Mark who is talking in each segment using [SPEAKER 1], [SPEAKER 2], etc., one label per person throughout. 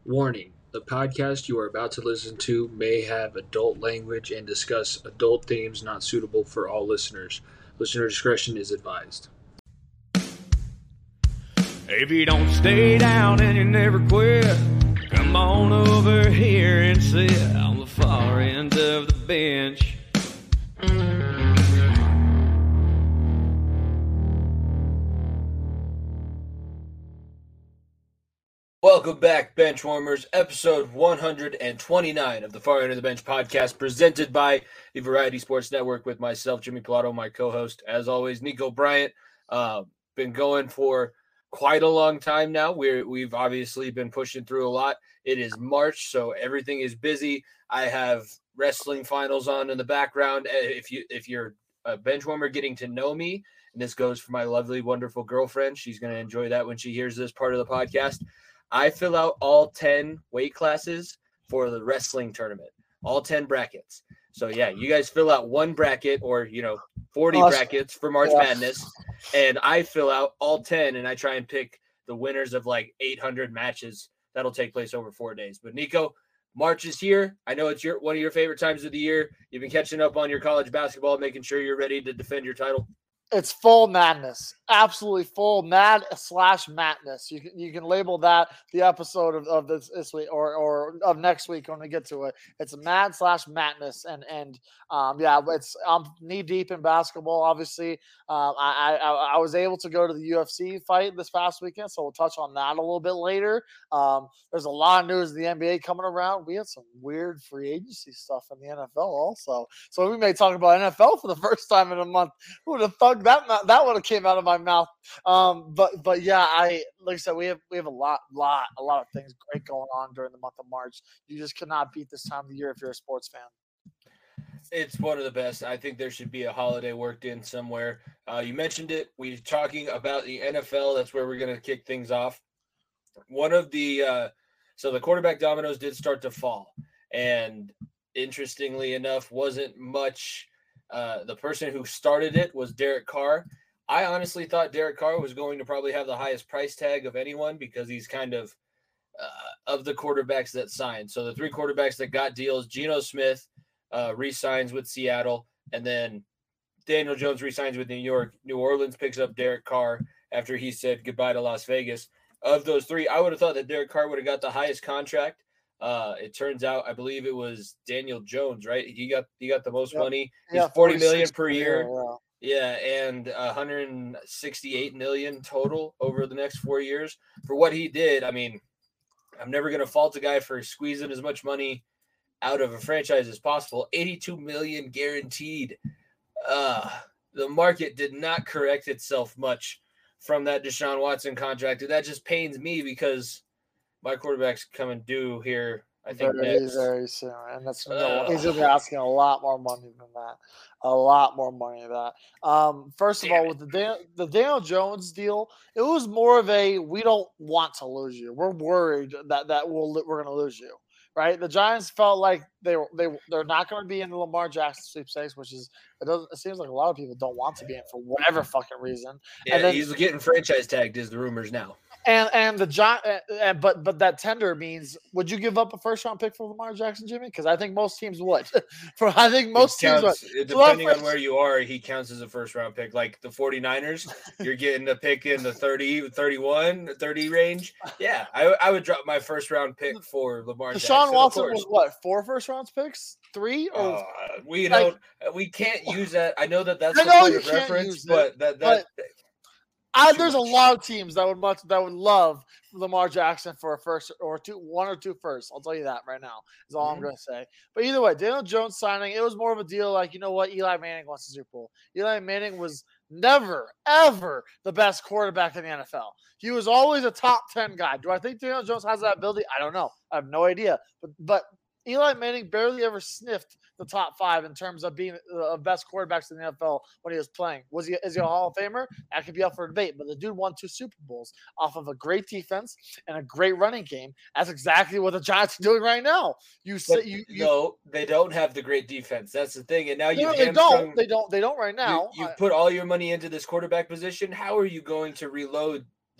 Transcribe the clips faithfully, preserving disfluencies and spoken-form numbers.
[SPEAKER 1] Warning: the podcast you are about to listen to may have adult language and discuss adult themes not suitable for all listeners. Listener discretion is advised.
[SPEAKER 2] If you don't stay down and you never quit, come on over here and sit on the far end of the bench.
[SPEAKER 1] Welcome back, Benchwarmers, episode one hundred twenty-nine of the Far End of the Bench podcast, presented by the Variety Sports Network with myself, Jimmy Pilato, my co-host, as always, Nico Bryant. Uh, been going for quite a long time now. We're, we've obviously been pushing through a lot. It is March, so everything is busy. I have wrestling finals on in the background. If, you, if you're a Benchwarmer getting to know me, and this goes for my lovely, wonderful girlfriend, she's going to enjoy that when she hears this part of the podcast. I fill out all ten weight classes for the wrestling tournament, all ten brackets. So, yeah, you guys fill out one bracket or, you know, forty awesome. brackets for March yeah. Madness, and I fill out all ten, and I try and pick the winners of like eight hundred matches. That'll take place over four days. But, Nico, March is here. I know it's your one of your favorite times of the year. You've been catching up on your college basketball, making sure you're ready to defend your title.
[SPEAKER 3] It's full madness, absolutely full mad slash madness. You can you can label that the episode of, of this this week or or of next week when we get to it. It's mad slash madness, and and um yeah, it's I'm knee deep in basketball. Obviously, um, I, I I was able to go to the U F C fight this past weekend, so we'll touch on that a little bit later. Um, there's a lot of news in the N B A coming around. We had some weird free agency stuff in the N F L also, so we may talk about N F L for the first time in a month. Who would have thought that that would have came out of my mouth? Um, but but yeah, I like I said, we have we have a lot lot a lot of things great going on during the month of March. You just cannot beat this time of the year if you're a sports fan.
[SPEAKER 1] It's one of the best. I think there should be a holiday worked in somewhere. Uh, you mentioned it. We're talking about the N F L. That's where we're going to kick things off. One of the uh, so the quarterback dominoes did start to fall, and interestingly enough, wasn't much. Uh, the person who started it was Derek Carr. I honestly thought Derek Carr was going to probably have the highest price tag of anyone because he's kind of uh, of the quarterbacks that signed. So the three quarterbacks that got deals, Geno Smith uh, re-signs with Seattle, and then Daniel Jones re-signs with New York. New Orleans picks up Derek Carr after he said goodbye to Las Vegas. Of those three, I would have thought that Derek Carr would have got the highest contract. Uh, it turns out, I believe it was Daniel Jones, right? He got he got the most yep. money. He's yeah, forty million per year. Wow. Yeah, and one hundred sixty-eight million total over the next four years for what he did. I mean, I'm never going to fault a guy for squeezing as much money out of a franchise as possible. eighty-two million guaranteed. Uh, the market did not correct itself much from that Deshaun Watson contract. And that just pains me because my quarterback's coming due here, I think,
[SPEAKER 3] very,
[SPEAKER 1] next.
[SPEAKER 3] very soon. And that's uh, he's going to be asking a lot more money than that. A lot more money than that. Um, first of all, with the Dan, the Daniel Jones deal, it was more of a we don't want to lose you. We're worried that, that we'll, we're going to lose you. Right? The Giants felt like they were they they're not going to be in the Lamar Jackson sweepstakes, which is it doesn't it seems like a lot of people don't want to be in for whatever fucking reason.
[SPEAKER 1] Yeah,
[SPEAKER 3] and then,
[SPEAKER 1] he's getting franchise tagged, is the rumors now.
[SPEAKER 3] And and the Giant, uh, but but that tender means would you give up a first round pick for Lamar Jackson, Jimmy? Because I think most teams would. for I think most
[SPEAKER 1] counts,
[SPEAKER 3] teams would.
[SPEAKER 1] Depending on where you are, he counts as a first round pick. Like the 49ers, you're getting a pick in the thirty, thirty-one, thirty range. Yeah, I, I would drop my first round pick for Lamar Jackson.
[SPEAKER 3] Deshaun Watson was what, four first round picks? Three? Or
[SPEAKER 1] uh, we don't like, we can't use that. I know that that's I the point of reference, but that that.
[SPEAKER 3] But, I, there's a lot of teams that would much that would love Lamar Jackson for a first or two, one or two firsts. I'll tell you that right now. Is all mm-hmm. I'm going to say. But either way, Daniel Jones signing, it was more of a deal like, you know what, Eli Manning wants the Super Bowl. Eli Manning was never, ever the best quarterback in the N F L. He was always a top ten guy. Do I think Daniel Jones has that ability? I don't know. I have no idea. But but Eli Manning barely ever sniffed the top five in terms of being the best quarterbacks in the N F L when he was playing. Was he is he a Hall of Famer? That could be up for debate. But the dude won two Super Bowls off of a great defense and a great running game. That's exactly what the Giants are doing right now. You say you, you
[SPEAKER 1] no, they don't have the great defense. That's the thing. And now you
[SPEAKER 3] no, they don't. They don't. They don't right now.
[SPEAKER 1] You, you put all your money into this quarterback position. How are you going to reload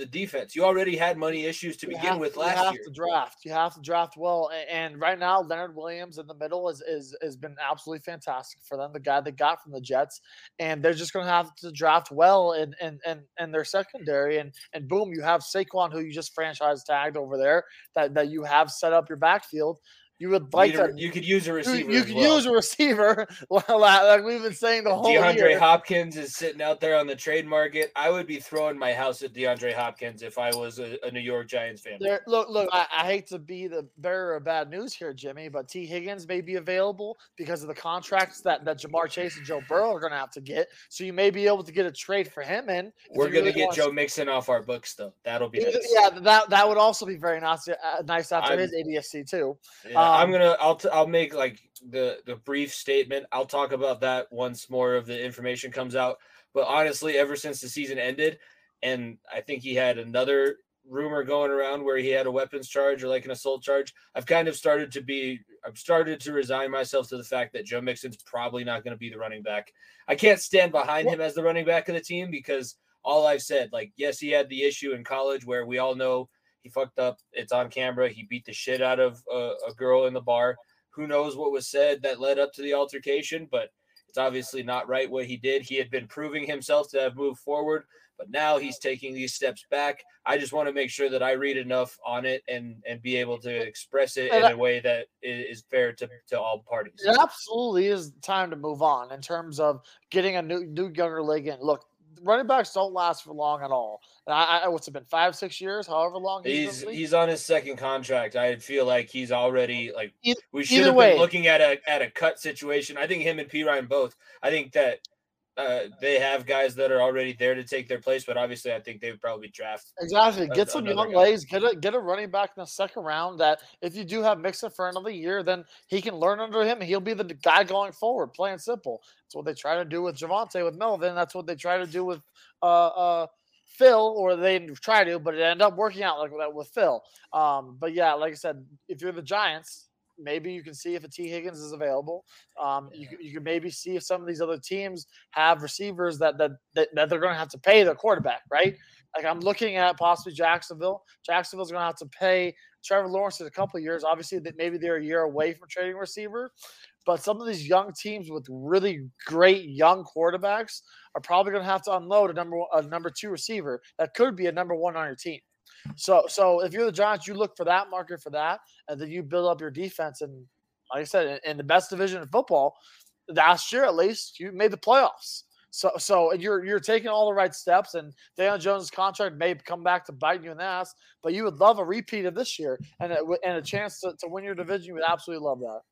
[SPEAKER 1] the defense. You already had money issues to
[SPEAKER 3] You
[SPEAKER 1] begin
[SPEAKER 3] have,
[SPEAKER 1] with
[SPEAKER 3] you
[SPEAKER 1] last
[SPEAKER 3] have
[SPEAKER 1] year.
[SPEAKER 3] to draft. You have to draft well, a- and right now Leonard Williams in the middle is is has been absolutely fantastic for them. The guy they got from the Jets, and they're just going to have to draft well in in, in in their secondary, and and boom, you have Saquon, who you just franchise tagged over there, that that you have set up your backfield. You would like
[SPEAKER 1] You,
[SPEAKER 3] to.
[SPEAKER 1] you could use a
[SPEAKER 3] You,
[SPEAKER 1] receiver.
[SPEAKER 3] you
[SPEAKER 1] as
[SPEAKER 3] could
[SPEAKER 1] well.
[SPEAKER 3] use a receiver, like we've been saying the whole
[SPEAKER 1] DeAndre
[SPEAKER 3] year.
[SPEAKER 1] Hopkins is sitting out there on the trade market. I would be throwing my house at DeAndre Hopkins if I was a, a New York Giants fan.
[SPEAKER 3] There, look, look. I, I hate to be the bearer of bad news here, Jimmy, but T. Higgins may be available because of the contracts that, that Jamar Chase and Joe Burrow are going to have to get. So you may be able to get a trade for him in.
[SPEAKER 1] We're
[SPEAKER 3] you
[SPEAKER 1] going to
[SPEAKER 3] really
[SPEAKER 1] get
[SPEAKER 3] want
[SPEAKER 1] Joe Mixon off our books, though. That'll be nice.
[SPEAKER 3] Yeah, that that would also be very nice. Uh, nice after
[SPEAKER 1] I'm-
[SPEAKER 3] his A D S C too.
[SPEAKER 1] Yeah,
[SPEAKER 3] Um,
[SPEAKER 1] I'm gonna. I'll. T- I'll make like the the brief statement. I'll talk about that once more of the information comes out. But honestly, ever since the season ended, and I think he had another rumor going around where he had a weapons charge or like an assault charge, I've kind of started to be. I've started to resign myself to the fact that Joe Mixon's probably not going to be the running back. I can't stand behind him as the running back of the team because all I've said, like, yes, he had the issue in college where we all know he fucked up. It's on camera. He beat the shit out of a, a girl in the bar. Who knows what was said that led up to the altercation, but it's obviously not right what he did. He had been proving himself to have moved forward, but now he's taking these steps back. I just want to make sure that I read enough on it and, and be able to express it in a way that is fair to, to all parties.
[SPEAKER 3] It absolutely is time to move on in terms of getting a new, new younger leg in. Look, running backs don't last for long at all. And I, I what's it been five, six years, however long
[SPEAKER 1] he's
[SPEAKER 3] he's
[SPEAKER 1] he's on his second contract. I feel like he's already like
[SPEAKER 3] Either,
[SPEAKER 1] we should have
[SPEAKER 3] way.
[SPEAKER 1] been looking at a at a cut situation. I think him and P Ryan both. I think that uh, they have guys that are already there to take their place, but obviously I think they would probably draft
[SPEAKER 3] Exactly. Get some
[SPEAKER 1] another
[SPEAKER 3] young
[SPEAKER 1] guy.
[SPEAKER 3] legs. Get a get a running back in the second round. That if you do have Mixon for another year, then he can learn under him. And he'll be the guy going forward. Plain and simple. That's what they try to do with Javonte with Melvin. That's what they try to do with uh uh Phil, or they try to, but it ended up working out like that with Phil. Um, but yeah, like I said, if you're the Giants, maybe you can see if a T. Higgins is available. Um, you, can- you can maybe see if some of these other teams have receivers that that that, that they're going to have to pay their quarterback, right? Like I'm looking at possibly Jacksonville. Jacksonville's going to have to pay Trevor Lawrence in a couple of years. Obviously, that maybe they're a year away from trading receiver, but some of these young teams with really great young quarterbacks are probably going to have to unload a number one, a number two receiver that could be a number one on your team. So, so if you're the Giants, you look for that market for that, and then you build up your defense. And like I said, in, in the best division of football, last year at least, you made the playoffs. So, so you're you're taking all the right steps, and Daniel Jones' contract may come back to bite you in the ass, but you would love a repeat of this year and a, and a chance to, to win your division. You would absolutely love that.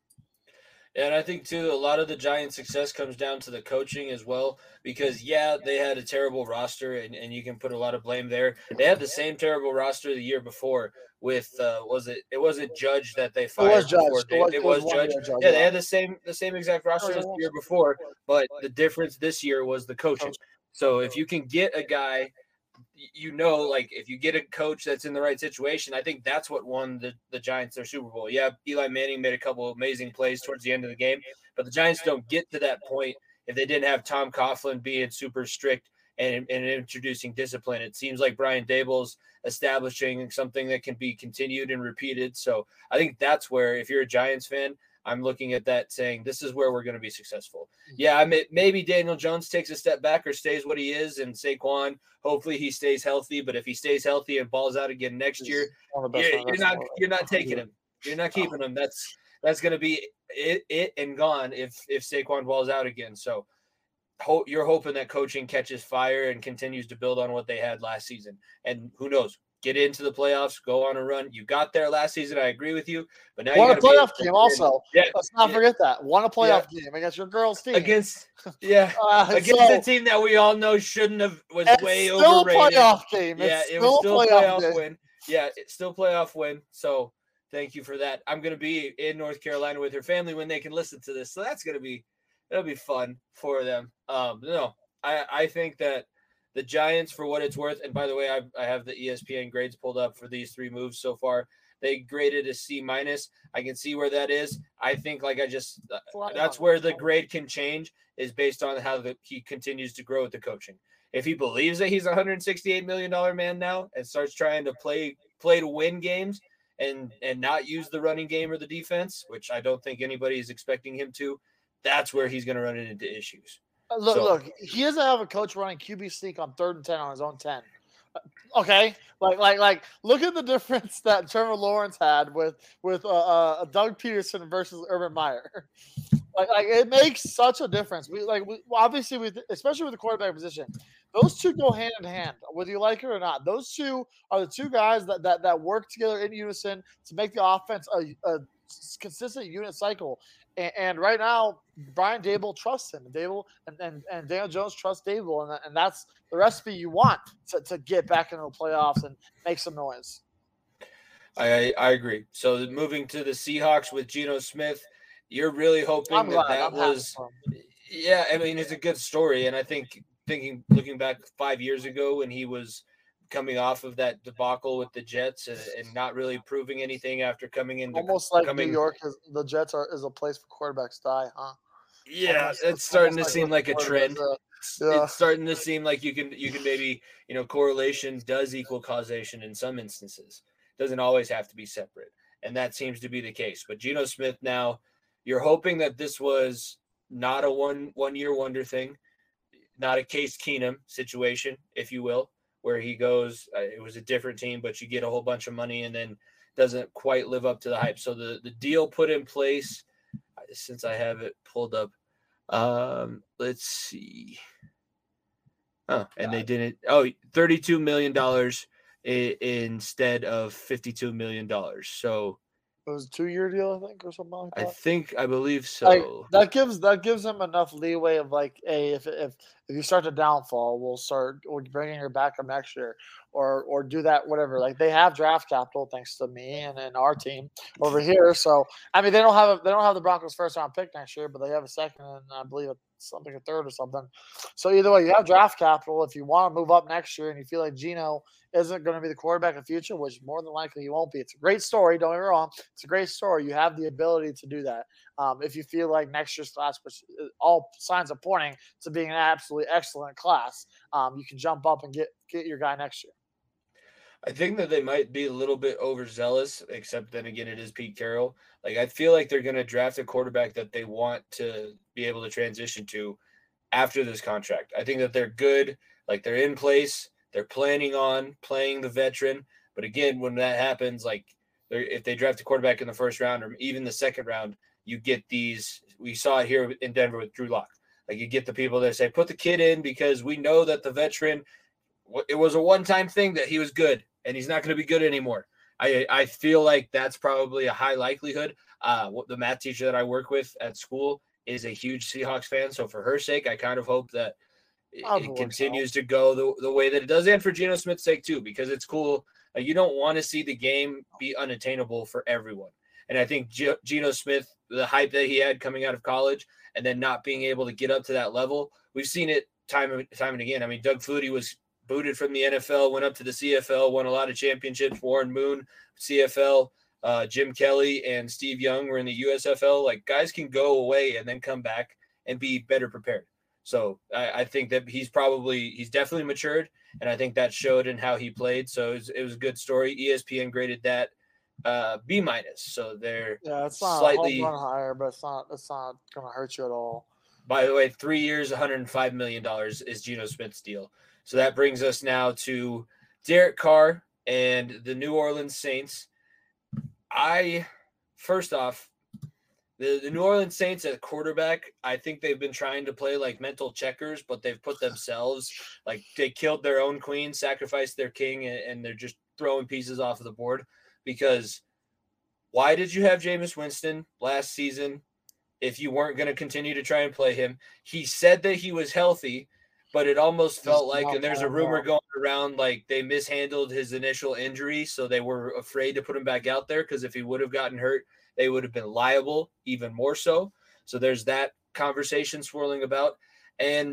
[SPEAKER 1] And I think, too, a lot of the Giants' success comes down to the coaching as well because, yeah, they had a terrible roster, and, and you can put a lot of blame there. They had the same terrible roster the year before with, uh, was it – it wasn't Judge that they fired.
[SPEAKER 3] It was Judge.
[SPEAKER 1] before. They,
[SPEAKER 3] It was,
[SPEAKER 1] it was
[SPEAKER 3] one
[SPEAKER 1] Judge.
[SPEAKER 3] year Judge.
[SPEAKER 1] Yeah, they had the same the same exact roster as the year before, but the difference this year was the coaching. So if you can get a guy – you know, like if you get a coach that's in the right situation, I think that's what won the, the Giants their Super Bowl. Yeah, Eli Manning made a couple of amazing plays towards the end of the game, but the Giants don't get to that point if they didn't have Tom Coughlin being super strict and, and introducing discipline. It seems like Brian Daboll's establishing something that can be continued and repeated. So I think that's where, if you're a Giants fan, I'm looking at that saying, this is where we're going to be successful. Yeah, I mean, maybe Daniel Jones takes a step back or stays what he is, and Saquon, hopefully he stays healthy. But if he stays healthy and balls out again next year, you're, you're not you're not taking him. You're not keeping him. That's that's going to be it, it and gone if if Saquon balls out again. So ho- you're hoping that coaching catches fire and continues to build on what they had last season. And who knows? Get into the playoffs, go on a run. You got there last season. I agree with you, but now
[SPEAKER 3] won
[SPEAKER 1] you
[SPEAKER 3] a playoff game also.
[SPEAKER 1] Yeah,
[SPEAKER 3] let's not
[SPEAKER 1] yeah.
[SPEAKER 3] forget that. Won a playoff yeah. game against your girls' team.
[SPEAKER 1] Against, yeah,
[SPEAKER 3] uh,
[SPEAKER 1] against
[SPEAKER 3] so,
[SPEAKER 1] a team that we all know shouldn't have was way
[SPEAKER 3] still
[SPEAKER 1] overrated.
[SPEAKER 3] Playoff game. It's
[SPEAKER 1] yeah,
[SPEAKER 3] still
[SPEAKER 1] it was still a playoff,
[SPEAKER 3] playoff
[SPEAKER 1] win. Yeah, it's still playoff win. So thank you for that. I'm gonna be in North Carolina with her family when they can listen to this. So that's gonna be that'll be fun for them. Um, no, I I think that. The Giants, for what it's worth, and by the way, I, I have the E S P N grades pulled up for these three moves so far. They graded a C minus. I can see where that is. I think, like I just, that's where the grade can change is based on how the, he continues to grow with the coaching. If he believes that he's a one hundred sixty-eight million dollars man now and starts trying to play play to win games and and not use the running game or the defense, which I don't think anybody is expecting him to, that's where he's going to run into issues.
[SPEAKER 3] Look,
[SPEAKER 1] So,
[SPEAKER 3] look, he doesn't have a coach running Q B sneak on third and ten on his own ten. Okay, like, like, like, look at the difference that Trevor Lawrence had with with uh, uh, Doug Peterson versus Urban Meyer. Like, like, it makes such a difference. We like, we obviously, with especially with the quarterback position, those two go hand in hand, whether you like it or not. Those two are the two guys that that that work together in unison to make the offense a, a consistent unit cycle. And, and right now, Brian Daboll trusts him. Daboll and, and, and Daniel Jones trust Daboll, and, and that's the recipe you want to, to get back into the playoffs and make some noise.
[SPEAKER 1] I I agree. So moving to the Seahawks with Geno Smith, you're really hoping
[SPEAKER 3] I'm
[SPEAKER 1] that
[SPEAKER 3] glad.
[SPEAKER 1] that
[SPEAKER 3] I'm
[SPEAKER 1] was
[SPEAKER 3] happy.
[SPEAKER 1] yeah. I mean, it's a good story, and I think thinking looking back five years ago when he was coming off of that debacle with the Jets and, and not really proving anything after coming into
[SPEAKER 3] Almost like
[SPEAKER 1] coming,
[SPEAKER 3] New York is the Jets are is a place for quarterbacks die, huh?
[SPEAKER 1] Yeah,
[SPEAKER 3] Almost-
[SPEAKER 1] it's starting to
[SPEAKER 3] almost
[SPEAKER 1] seem
[SPEAKER 3] like
[SPEAKER 1] like a
[SPEAKER 3] what
[SPEAKER 1] trend.
[SPEAKER 3] Florida does, uh, yeah.
[SPEAKER 1] It's starting to seem like you can you can maybe you know correlation does equal causation in some instances. Doesn't always have to be separate, and that seems to be the case. But Geno Smith now, you're hoping that this was not a one one year wonder thing, not a Case Keenum situation, if you will, where he goes. Uh, it was a different team, but you get a whole bunch of money and then doesn't quite live up to the hype. So the the deal put in place, since I have it pulled up. Um, let's see. Oh, and they didn't. Oh, thirty-two million dollars instead of fifty-two million dollars. So
[SPEAKER 3] It was a two-year deal, I think, or something like
[SPEAKER 1] I
[SPEAKER 3] that.
[SPEAKER 1] think I believe so.
[SPEAKER 3] Like, that gives that gives them enough leeway of like, hey, if if if you start to downfall, we'll start we'll bringing your backup next year, or or do that whatever. Like they have draft capital thanks to me and, and our team over here. So I mean, they don't have a, they don't have the Broncos first round pick next year, but they have a second and I believe it's something a third or something. So either way, you have draft capital. If you want to move up next year and you feel like Geno isn't going to be the quarterback in the future, which more than likely he won't be. It's a great story. Don't get me wrong. It's a great story. You have the ability to do that. Um, if you feel like next year's class, which all signs are pointing to being an absolutely excellent class, um, you can jump up and get get your guy next year.
[SPEAKER 1] I think that they might be a little bit overzealous, except then again, it is Pete Carroll. Like I feel like they're going to draft a quarterback that they want to be able to transition to after this contract. I think that they're good. Like they're in place. They're planning on playing the veteran. But again, when that happens, like if they draft a quarterback in the first round or even the second round, you get these. We saw it here in Denver with Drew Lock. Like you get the people that say, put the kid in because we know that the veteran, it was a one-time thing that he was good and he's not going to be good anymore. I, I feel like that's probably a high likelihood. Uh, the math teacher that I work with at school is a huge Seahawks fan. So for her sake, I kind of hope that it, it continues to go the, the way that it does, and for Geno Smith's sake too, because it's cool. Uh, you don't want to see the game be unattainable for everyone. And I think G- Geno Smith, the hype that he had coming out of college and then not being able to get up to that level, we've seen it time and time and again. I mean, Doug Flutie was booted from the N F L, went up to the C F L, won a lot of championships. Warren Moon, C F L, uh, Jim Kelly and Steve Young were in the U S F L. Like guys can go away and then come back and be better prepared. So I, I think that he's probably, he's definitely matured. And I think that showed in how he played. So it was, it was a good story. E S P N graded that uh, B minus. So they're
[SPEAKER 3] yeah, it's not
[SPEAKER 1] slightly
[SPEAKER 3] a home run higher, but it's not, it's not going to hurt you at all.
[SPEAKER 1] By the way, three years, one hundred five million dollars is Geno Smith's deal. So that brings us now to Derek Carr and the New Orleans Saints. I, first off, the, the New Orleans Saints at quarterback, I think they've been trying to play like mental checkers, but they've put themselves, like they killed their own queen, sacrificed their king, and, and they're just throwing pieces off of the board. Because why did you have Jameis Winston last season if you weren't going to continue to try and play him? He said that he was healthy, but it almost felt like, and there's a rumor going around, like they mishandled his initial injury, so they were afraid to put him back out there because if he would have gotten hurt, they would have been liable even more so. So there's that conversation swirling about. And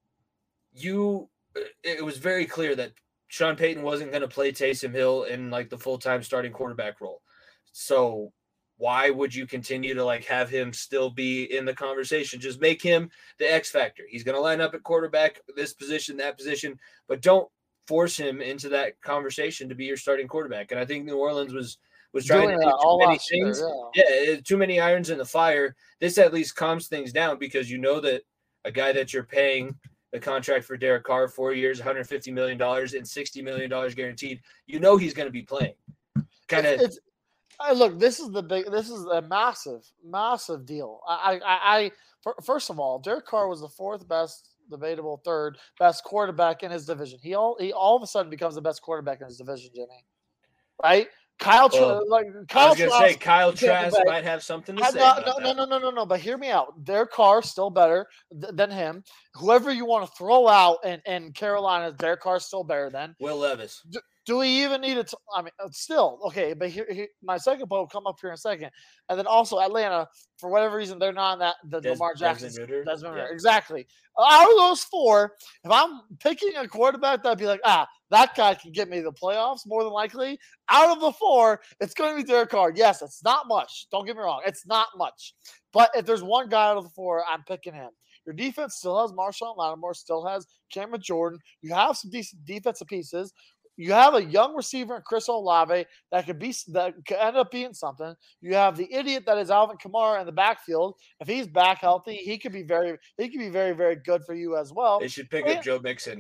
[SPEAKER 1] you, it was very clear that Sean Payton wasn't going to play Taysom Hill in like the full-time starting quarterback role. So why would you continue to like have him still be in the conversation? Just make him the X factor. He's going to line up at quarterback, this position, that position, but don't force him into that conversation to be your starting quarterback. And I think New Orleans was was trying
[SPEAKER 3] Doing
[SPEAKER 1] to do
[SPEAKER 3] that all
[SPEAKER 1] too many
[SPEAKER 3] last year,
[SPEAKER 1] things.
[SPEAKER 3] yeah.
[SPEAKER 1] Yeah, too many irons in the fire. This at least calms things down because you know that a guy that you're paying the contract for Derek Carr, four years, one hundred fifty million dollars and sixty million dollars guaranteed, you know he's going to be playing. Kind of.
[SPEAKER 3] It's, it's, look, this is the big, this is a massive, massive deal. I, I, I, first of all, Derek Carr was the fourth best, debatable third best quarterback in his division. He all, he all of a sudden becomes the best quarterback in his division, Jimmy. Right? Kyle, well, like Kyle
[SPEAKER 1] I was going to say Kyle Trask
[SPEAKER 3] might
[SPEAKER 1] have something to say.
[SPEAKER 3] No,
[SPEAKER 1] about
[SPEAKER 3] no,
[SPEAKER 1] that.
[SPEAKER 3] no, no, no, no, no. But hear me out. Derek Carr still better th- than him. Whoever you want to throw out in, in Carolina, Derek Carr still better than
[SPEAKER 1] Will Levis.
[SPEAKER 3] Do, do we even need it? I mean, still okay. But here, here, my second point will come up here in a second. And then also Atlanta, for whatever reason, they're not in that the
[SPEAKER 1] Des,
[SPEAKER 3] Lamar Jackson.
[SPEAKER 1] Desmond Ridder.
[SPEAKER 3] Desmond
[SPEAKER 1] Yeah.
[SPEAKER 3] Ridder. Exactly. Out of those four, if I'm picking a quarterback, that'd be like, ah, that guy can get me the playoffs more than likely. Out of the four, it's going to be Derek Carr. Yes, it's not much. Don't get me wrong. It's not much. But if there's one guy out of the four, I'm picking him. Your defense still has Marshawn Lattimore, still has Cameron Jordan. You have some decent defensive pieces. You have a young receiver in Chris Olave that could be that could end up being something. You have the idiot that is Alvin Kamara in the backfield. If he's back healthy, he could be very he could be very, very good for you as well.
[SPEAKER 1] They should pick
[SPEAKER 3] and,
[SPEAKER 1] up Joe Mixon.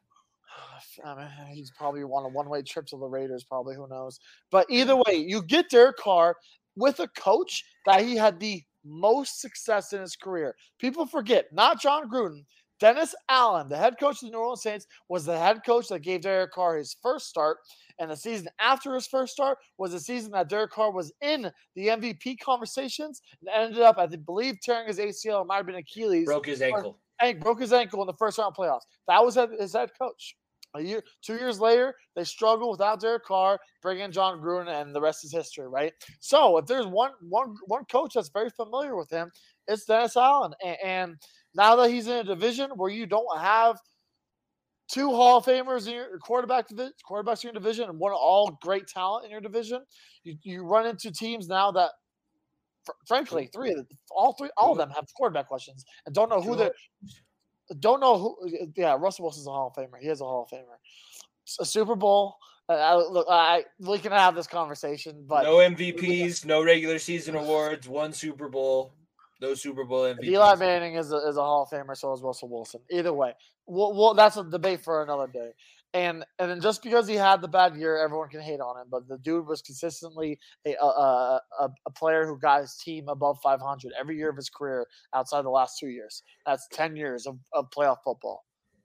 [SPEAKER 3] I mean, he's probably on a one-way trip to the Raiders, probably, who knows. But either way, you get Derek Carr with a coach that he had the most success in his career. People forget, not John Gruden. Dennis Allen, the head coach of the New Orleans Saints, was the head coach that gave Derek Carr his first start. And the season after his first start was the season that Derek Carr was in the M V P conversations and ended up, I believe, tearing his A C L. It might have been Achilles.
[SPEAKER 1] Broke his ankle.
[SPEAKER 3] And broke his ankle in the first round playoffs. That was his head coach. A year, two years later, they struggle without Derek Carr, bring in John Gruden, and the rest is history, right? So if there's one one one coach that's very familiar with him, it's Dennis Allen. And, and now that he's in a division where you don't have two Hall of Famers in your quarterback division, quarterbacks in your division, and one all great talent in your division, you, you run into teams now that, fr- frankly, three of them, all three, all of them have quarterback questions and don't know who they're. Don't know who. Yeah, Russell Wilson's a Hall of Famer. He is a Hall of Famer. A Super Bowl. Uh, I, look, I we can have this conversation, but
[SPEAKER 1] no M V Ps, no regular season awards, one Super Bowl, no Super Bowl M V Ps.
[SPEAKER 3] Eli Manning is a, is a Hall of Famer, so is Russell Wilson. Either way, well, well, that's a debate for another day. And and then just because he had the bad year, everyone can hate on him. But the dude was consistently a a, a, a player who got his team above five hundred every year of his career outside the last two years. That's ten years of, of playoff football.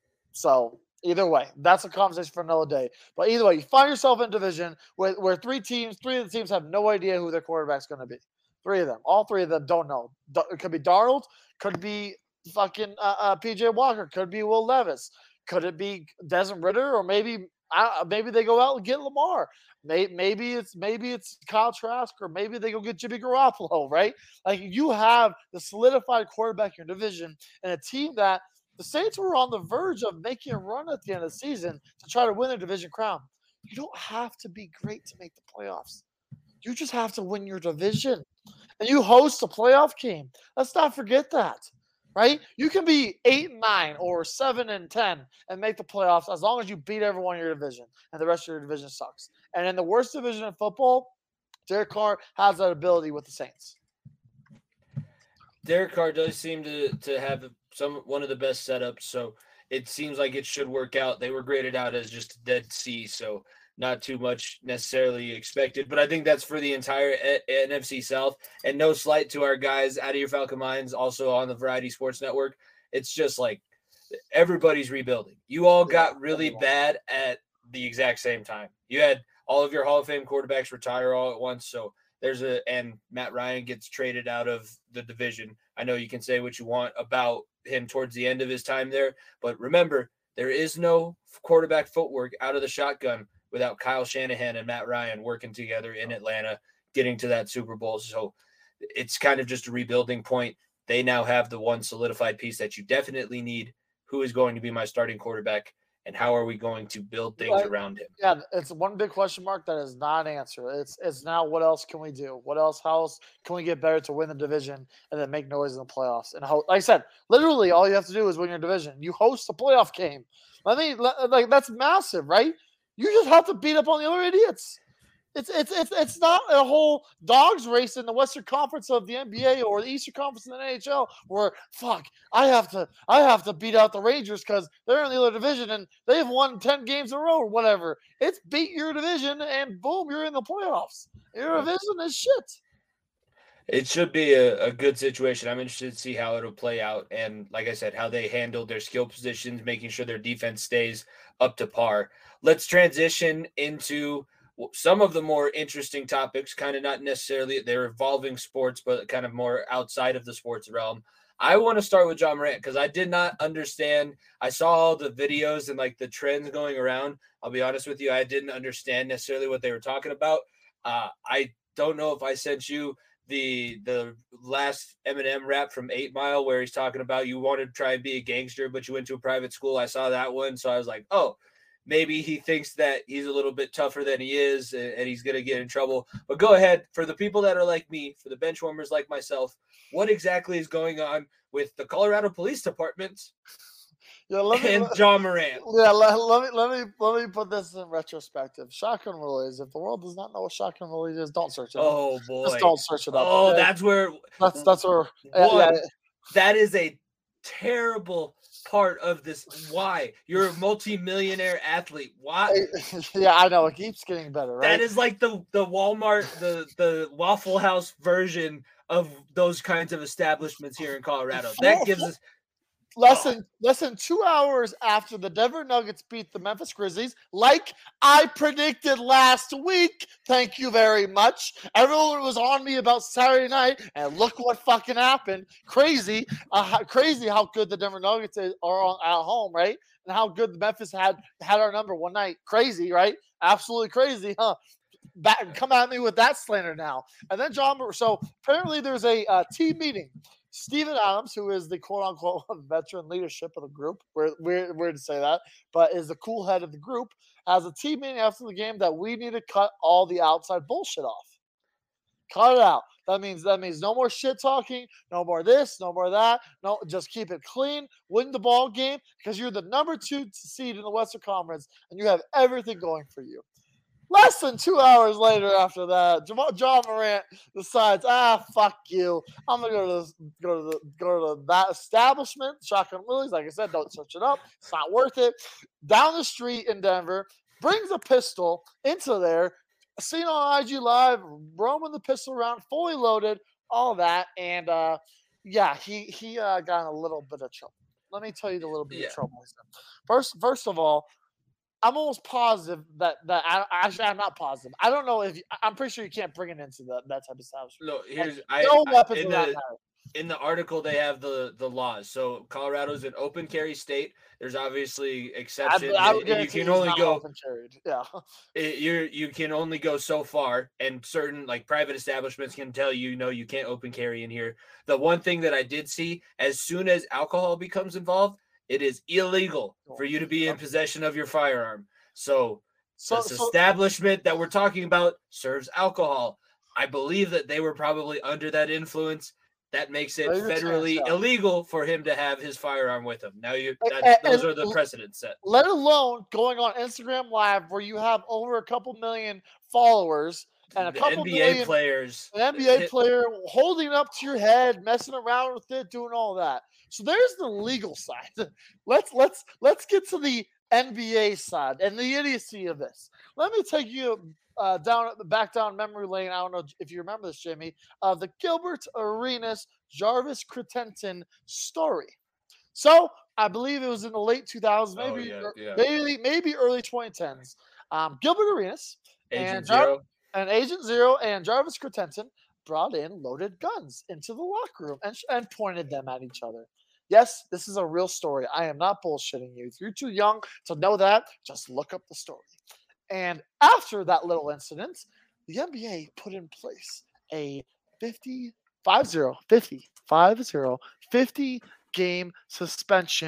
[SPEAKER 3] So either way, that's a conversation for another day. But either way, you find yourself in a division where, where three teams, three of the teams have no idea who their quarterback's going to be. Three of them. All three of them don't know. It could be Darnold, could be fucking uh, uh, P J Walker, could be Will Levis. Could it be Desmond Ridder, or maybe uh, maybe they go out and get Lamar? Maybe, maybe it's maybe it's Kyle Trask, or maybe they go get Jimmy Garoppolo, right? Like you have the solidified quarterback in your division and a team that the Saints were on the verge of making a run at the end of the season to try to win their division crown. You don't have to be great to make the playoffs. You just have to win your division, and you host a playoff game. Let's not forget that. Right? You can be eight and nine or seven and ten and make the playoffs as long as you beat everyone in your division and the rest of your division sucks. And in the worst division in football, Derek Carr has that ability with the Saints.
[SPEAKER 1] Derek Carr does seem to to have some one of the best setups, so it seems like it should work out. They were graded out as just a dead C, so not too much necessarily expected, but I think that's for the entire N F C South. And no slight to our guys out of your Falcon Minds, also on the Variety Sports Network. It's just like everybody's rebuilding. You all got really bad at the exact same time. You had all of your Hall of Fame quarterbacks retire all at once. So there's a, and Matt Ryan gets traded out of the division. I know you can say what you want about him towards the end of his time there, but remember, there is no quarterback footwork out of the shotgun without Kyle Shanahan and Matt Ryan working together in Atlanta, getting to that Super Bowl. So it's kind of just a rebuilding point. They now have the one solidified piece that you definitely need, who is going to be my starting quarterback, and how are we going to build things
[SPEAKER 3] Right.
[SPEAKER 1] around him?
[SPEAKER 3] Yeah, it's one big question mark that is not answered. It's it's now what else can we do? What else? How else can we get better to win the division and then make noise in the playoffs? And how, like I said, literally all you have to do is win your division. You host a playoff game. I mean, like that's massive, right? You just have to beat up on the other idiots. It's it's it's it's not a whole dogs race in the Western Conference of the N B A or the Eastern Conference in the N H L where fuck I have to I have to beat out the Rangers because they're in the other division and they've won ten games in a row or whatever. It's beat your division and boom, you're in the playoffs. Your division is shit.
[SPEAKER 1] It should be a, a good situation. I'm interested to see how it'll play out. And like I said, how they handle their skill positions, making sure their defense stays up to par. Let's transition into some of the more interesting topics, kind of not necessarily they're evolving sports, but kind of more outside of the sports realm. I want to start with Ja Morant because I did not understand. I saw all the videos and like the trends going around. I'll be honest with you. I didn't understand necessarily what they were talking about. Uh, I don't know if I sent you the the last Eminem rap from eight mile where he's talking about you want to try and be a gangster, but you went to a private school. I saw that one. So I was like, oh, maybe he thinks that he's a little bit tougher than he is and, and he's going to get in trouble. But go ahead. For the people that are like me, for the bench warmers like myself, what exactly is going on with the Colorado Police Department
[SPEAKER 3] yeah, let me,
[SPEAKER 1] and Ja Morant?
[SPEAKER 3] Yeah, let, let me let me let me put this in retrospective. Shotgun Willie's. If the world does not know what Shotgun Willie's is, don't search it up.
[SPEAKER 1] Oh boy.
[SPEAKER 3] Just don't search it up.
[SPEAKER 1] Oh,
[SPEAKER 3] okay?
[SPEAKER 1] that's where
[SPEAKER 3] that's that's where
[SPEAKER 1] one,
[SPEAKER 3] yeah,
[SPEAKER 1] that is a terrible part of this. Why? You're a multi-millionaire athlete. Why?
[SPEAKER 3] Yeah, I know. It keeps getting better, right?
[SPEAKER 1] That is like the the Walmart, the the Waffle House version of those kinds of establishments here in Colorado. That gives us
[SPEAKER 3] less than less than two hours after the Denver Nuggets beat the Memphis Grizzlies, like I predicted last week. Thank you very much. Everyone was on me about Saturday night, and look what fucking happened. Crazy, uh, how, crazy how good the Denver Nuggets are on, at home, right? And how good the Memphis had had our number one night. Crazy, right? Absolutely crazy, huh? Back, come at me with that slander now. And then John, so apparently there's a uh, team meeting. Steven Adams, who is the quote-unquote veteran leadership of the group, weird, weird, weird to say that, but is the cool head of the group, has a team meeting after the game that we need to cut all the outside bullshit off. Cut it out. That means that means no more shit talking, no more this, no more that. No, just keep it clean, win the ball game, because you're the number two seed in the Western Conference, and you have everything going for you. Less than two hours later after that, Ja Morant decides, ah, fuck you. I'm gonna go to this, go to the, go to that establishment, Shotgun Willie's. Like I said, don't search it up. It's not worth it. Down the street in Denver, brings a pistol into there. Seen on I G Live, roaming the pistol around, fully loaded, all that, and uh, yeah, he he uh, got in a little bit of trouble. Let me tell you the little bit yeah. of trouble he's in. First, first of all. I'm almost positive that that I, actually I'm not positive. I don't know if you, I'm pretty sure you can't bring it into the, that type of establishment.
[SPEAKER 1] No, here's
[SPEAKER 3] I, no
[SPEAKER 1] I,
[SPEAKER 3] weapons
[SPEAKER 1] I, in,
[SPEAKER 3] the,
[SPEAKER 1] in the article they have the the laws. So Colorado's an open carry state. There's obviously exceptions.
[SPEAKER 3] I, I
[SPEAKER 1] and, and you can only go.
[SPEAKER 3] Yeah,
[SPEAKER 1] it, you you can only go so far, and certain like private establishments can tell you, no, you can't open carry in here. The one thing that I did see, as soon as alcohol becomes involved, it is illegal for you to be in possession of your firearm. So, so this so, establishment that we're talking about serves alcohol. I believe that they were probably under that influence. That makes it federally illegal for him to have his firearm with him. Now, you that, and, those and are the precedents set.
[SPEAKER 3] Let alone going on Instagram Live where you have over a couple million followers and a
[SPEAKER 1] the
[SPEAKER 3] couple
[SPEAKER 1] N B A
[SPEAKER 3] million,
[SPEAKER 1] players,
[SPEAKER 3] an N B A player holding it up to your head, messing around with it, doing all that. So there's the legal side. Let's let's let's get to the N B A side and the idiocy of this. Let me take you uh, down back down memory lane. I don't know if you remember this, Jimmy, of the Gilbert Arenas Jarvis Crittenton story. So I believe it was in the late two thousands, maybe
[SPEAKER 1] oh, yeah, yeah.
[SPEAKER 3] maybe maybe early twenty tens. Um, Gilbert Arenas
[SPEAKER 1] Agent
[SPEAKER 3] and
[SPEAKER 1] Zero.
[SPEAKER 3] Jar- and Agent Zero and Jarvis Crittenton brought in loaded guns into the locker room and, and pointed them at each other. Yes, this is a real story. I am not bullshitting you. If you're too young to know that, just look up the story. And after that little incident, the N B A put in place a fifty, five zero, fifty, five zero, fifty game suspension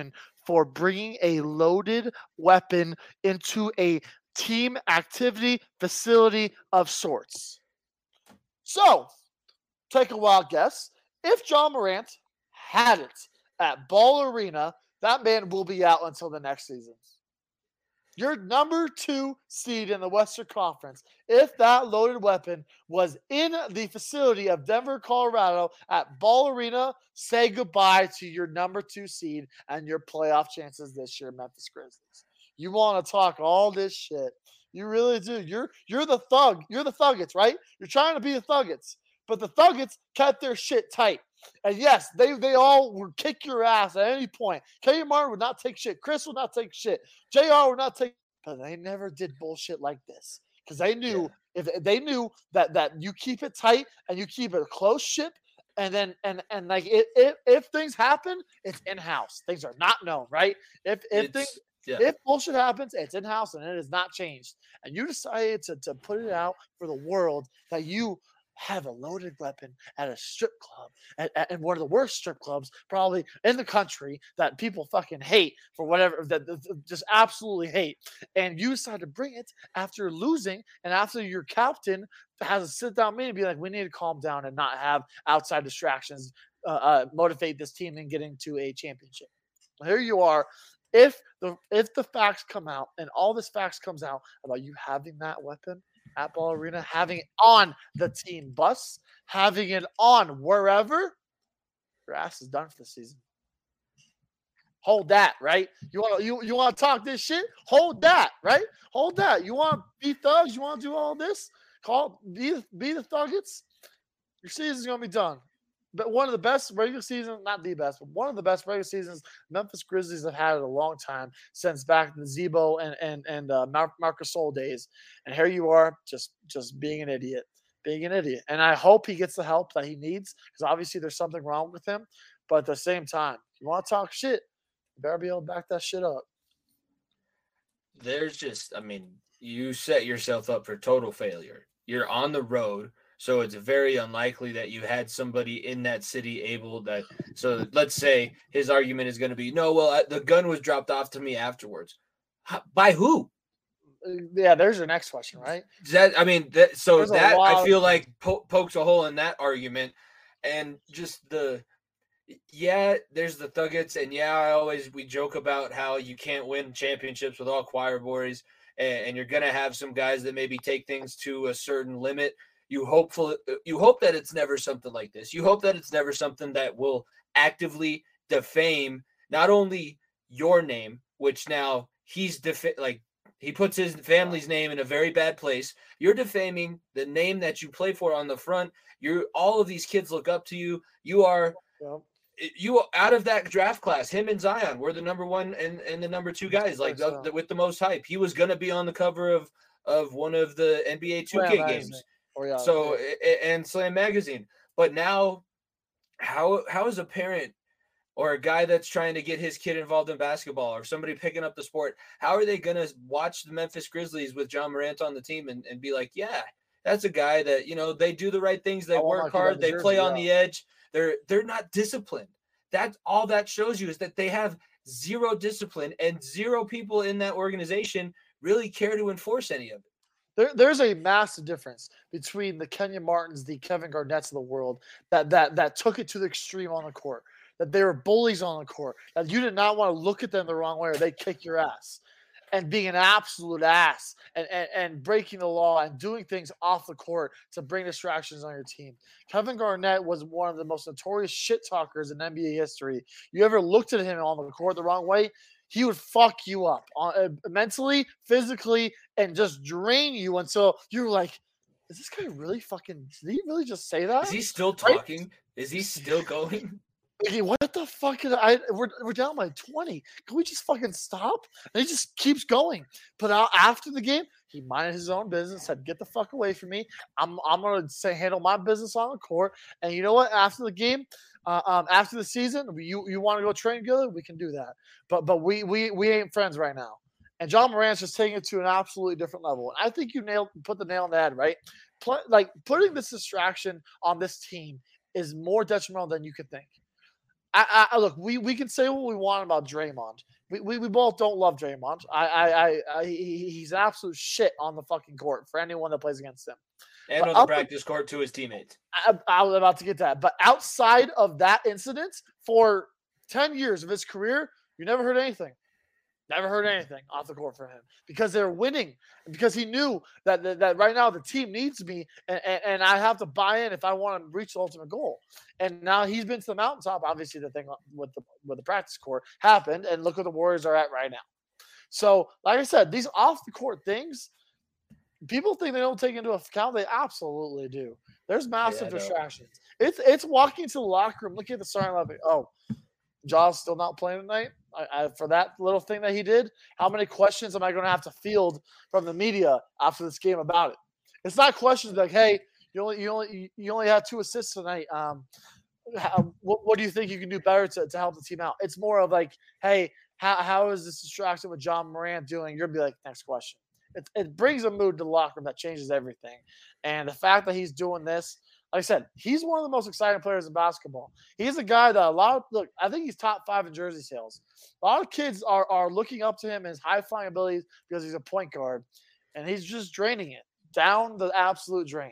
[SPEAKER 3] for bringing a loaded weapon into a team activity facility of sorts. So, take a wild guess. If Ja Morant had it at Ball Arena, that man will be out until the next season. Your number two seed in the Western Conference, if that loaded weapon was in the facility of Denver, Colorado at Ball Arena, say goodbye to your number two seed and your playoff chances this year, Memphis Grizzlies. You want to talk all this shit. You really do. You're you're the thug. You're the Thuggets, right? You're trying to be the Thuggets. But the Thuggets kept their shit tight. And yes, they they all would kick your ass at any point. Kenyon Martin would not take shit. Chris would not take shit. J R would not take. But they never did bullshit like this because they knew yeah. if they knew that that you keep it tight and you keep it a close ship, and then and and like it, if if things happen, it's in house. Things are not known, right? If if it's, things yeah. if bullshit happens, it's in house and it is not changed. And you decided to to put it out for the world that you have a loaded weapon at a strip club, at, at, at one of the worst strip clubs probably in the country that people fucking hate for whatever, that, that just absolutely hate. And you decide to bring it after losing and after your captain has a sit-down meeting and be like, we need to calm down and not have outside distractions uh, uh, motivate this team in getting to a championship. Here you are. If the if the facts come out and all this facts comes out about you having that weapon at Ball Arena, having it on the team bus, having it on wherever, your ass is done for the season. Hold that, right? You want to you, you want to talk this shit? Hold that, right? Hold that. You want to be thugs? You want to do all this? Call be be the Thuggets. Your season's gonna be done. But one of the best regular seasons, not the best, but one of the best regular seasons Memphis Grizzlies have had in a long time since back in the Zebo and and and uh, Mar- Marc Gasol days. And here you are, just just being an idiot, being an idiot. And I hope he gets the help that he needs because obviously there's something wrong with him. But at the same time, if you want to talk shit, you better be able to back that shit up.
[SPEAKER 1] There's just, I mean, you set yourself up for total failure. You're on the road. So it's very unlikely that you had somebody in that city able that. So let's say his argument is going to be, no, well, the gun was dropped off to me afterwards. How, by who?
[SPEAKER 3] Yeah, there's your next question, right?
[SPEAKER 1] That I mean, that, so
[SPEAKER 3] There's
[SPEAKER 1] that I feel like po- pokes a hole in that argument, and just the yeah, there's the Thuggets, and yeah, I always we joke about how you can't win championships with all choir boys, and, and you're gonna have some guys that maybe take things to a certain limit. You hopeful you hope that it's never something like this. You hope that it's never something that will actively defame not only your name, which now he's defa- like he puts his family's name in a very bad place. You're defaming the name that you play for on the front. You're all of these kids look up to you. You are
[SPEAKER 3] Yep.
[SPEAKER 1] you out of that draft class. Him and Zion were the number one and, and the number two guys, like the, the, with the most hype. He was gonna be on the cover of of one of the N B A two K yeah, games.
[SPEAKER 3] Oh, yeah,
[SPEAKER 1] so
[SPEAKER 3] yeah.
[SPEAKER 1] and Slam Magazine. But now, how how is a parent or a guy that's trying to get his kid involved in basketball or somebody picking up the sport, how are they going to watch the Memphis Grizzlies with Ja Morant on the team and, and be like, yeah, that's a guy that, you know, they do the right things. They work hard. They play on the edge. They're they're not disciplined. That's all that shows you is that they have zero discipline and zero people in that organization really care to enforce any of it.
[SPEAKER 3] There, there's a massive difference between the Kenyon Martins, the Kevin Garnett's of the world that that that took it to the extreme on the court, that they were bullies on the court, that you did not want to look at them the wrong way or they kick your ass, and being an absolute ass and, and, and breaking the law and doing things off the court to bring distractions on your team. Kevin Garnett was one of the most notorious shit talkers in N B A history. You ever looked at him on the court the wrong way, he would fuck you up uh, mentally, physically, and just drain you until you're like, is this guy really fucking, did he really just say that?
[SPEAKER 1] Is he still talking? Right? Is he still going?
[SPEAKER 3] Like, what the fuck? Is I we're, we're down by twenty. Can we just fucking stop? And he just keeps going. But out after the game, he minded his own business, said, get the fuck away from me. I'm I'm going to say handle my business on the court. And you know what? After the game, Uh, um, after the season, you you want to go train together, we can do that. But but we we we ain't friends right now. And Ja Morant's just taking it to an absolutely different level. And I think you nailed put the nail on the head, right? Play, like putting this distraction on this team is more detrimental than you could think. I, I look, we, we can say what we want about Draymond. We, we, we both don't love Draymond. I, I, I, I he, he's absolute shit on the fucking court for anyone that plays against him.
[SPEAKER 1] And
[SPEAKER 3] But
[SPEAKER 1] on the
[SPEAKER 3] up-
[SPEAKER 1] practice court to his teammates.
[SPEAKER 3] I, I was about to get that. But outside of that incident, for ten years of his career, you never heard anything. Never heard anything off the court from him because they're winning. And because he knew that, that that right now the team needs me and, and, and I have to buy in if I want to reach the ultimate goal. And now he's been to the mountaintop. Obviously, the thing with the with the practice court happened, and look where the Warriors are at right now. So, like I said, these off the court things, people think they don't take into account. They absolutely do. There's massive
[SPEAKER 1] Yeah, I know.
[SPEAKER 3] distractions. It's it's walking to the locker room, looking at the starting lineup. Oh, Jaw's still not playing tonight. I, I, for that little thing that he did, how many questions am I going to have to field from the media after this game about it? It's not questions like, "Hey, you only you only you only had two assists tonight. Um, how, what, what do you think you can do better to, to help the team out?" It's more of like, "Hey, how how is this distraction with John Morant doing?" You're gonna be like, "Next question." It, it brings a mood to the locker room that changes everything, and the fact that he's doing this. Like I said, he's one of the most exciting players in basketball. He's a guy that a lot of look. I think he's top five in jersey sales. A lot of kids are are looking up to him and his high flying abilities because he's a point guard, and he's just draining it down the absolute drain.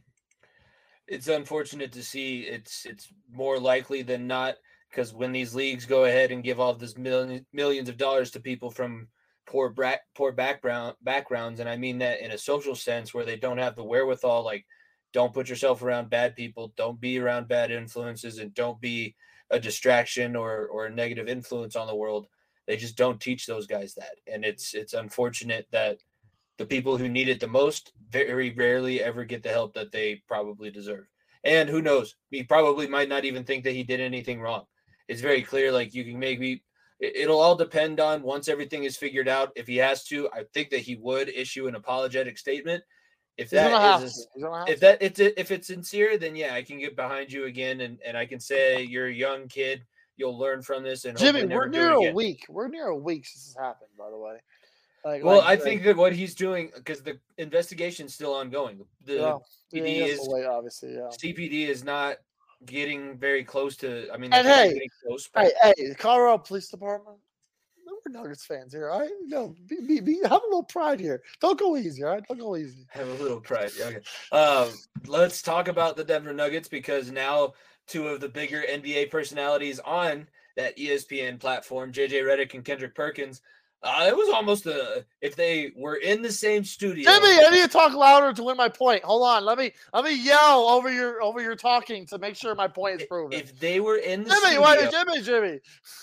[SPEAKER 1] It's unfortunate to see. It's it's more likely than not because when these leagues go ahead and give all this million, millions of dollars to people from poor bra- poor background backgrounds, and I mean that in a social sense where they don't have the wherewithal, like. Don't put yourself around bad people. Don't be around bad influences, and don't be a distraction or or a negative influence on the world. They just don't teach those guys that, and it's it's unfortunate that the people who need it the most very rarely ever get the help that they probably deserve. And who knows? He probably might not even think that he did anything wrong. It's very clear. Like you can maybe it'll all depend on once everything is figured out. If he has to, I think that he would issue an apologetic statement. If that is, if that it's if it's sincere, then yeah, I can get behind you again, and, and I can say you're a young kid. You'll learn from this, and
[SPEAKER 3] Jimmy, we're near a
[SPEAKER 1] again.
[SPEAKER 3] week. We're near a week since this happened. By the way,
[SPEAKER 1] like, well, like, I like, think that what he's doing because the investigation's still ongoing. The
[SPEAKER 3] yeah,
[SPEAKER 1] C P D
[SPEAKER 3] yeah,
[SPEAKER 1] is
[SPEAKER 3] wait, obviously, yeah.
[SPEAKER 1] C P D is not getting very close to. I mean,
[SPEAKER 3] and hey,
[SPEAKER 1] close,
[SPEAKER 3] hey, hey, the Colorado Police Department. We're Nuggets fans here, all right? No, be, be, be, have a little pride here. Don't go easy, all right? Don't go easy.
[SPEAKER 1] Have a little pride. Okay. Um, let's talk about the Denver Nuggets because now two of the bigger N B A personalities on that E S P N platform, J J Redick and Kendrick Perkins, uh, it was almost a if they were in the same studio.
[SPEAKER 3] Jimmy, I need to talk louder to win my point. Hold on, let me let me yell over your over your talking to make sure my point is proven.
[SPEAKER 1] If they were in the
[SPEAKER 3] Jimmy,
[SPEAKER 1] studio,
[SPEAKER 3] why, Jimmy, Jimmy.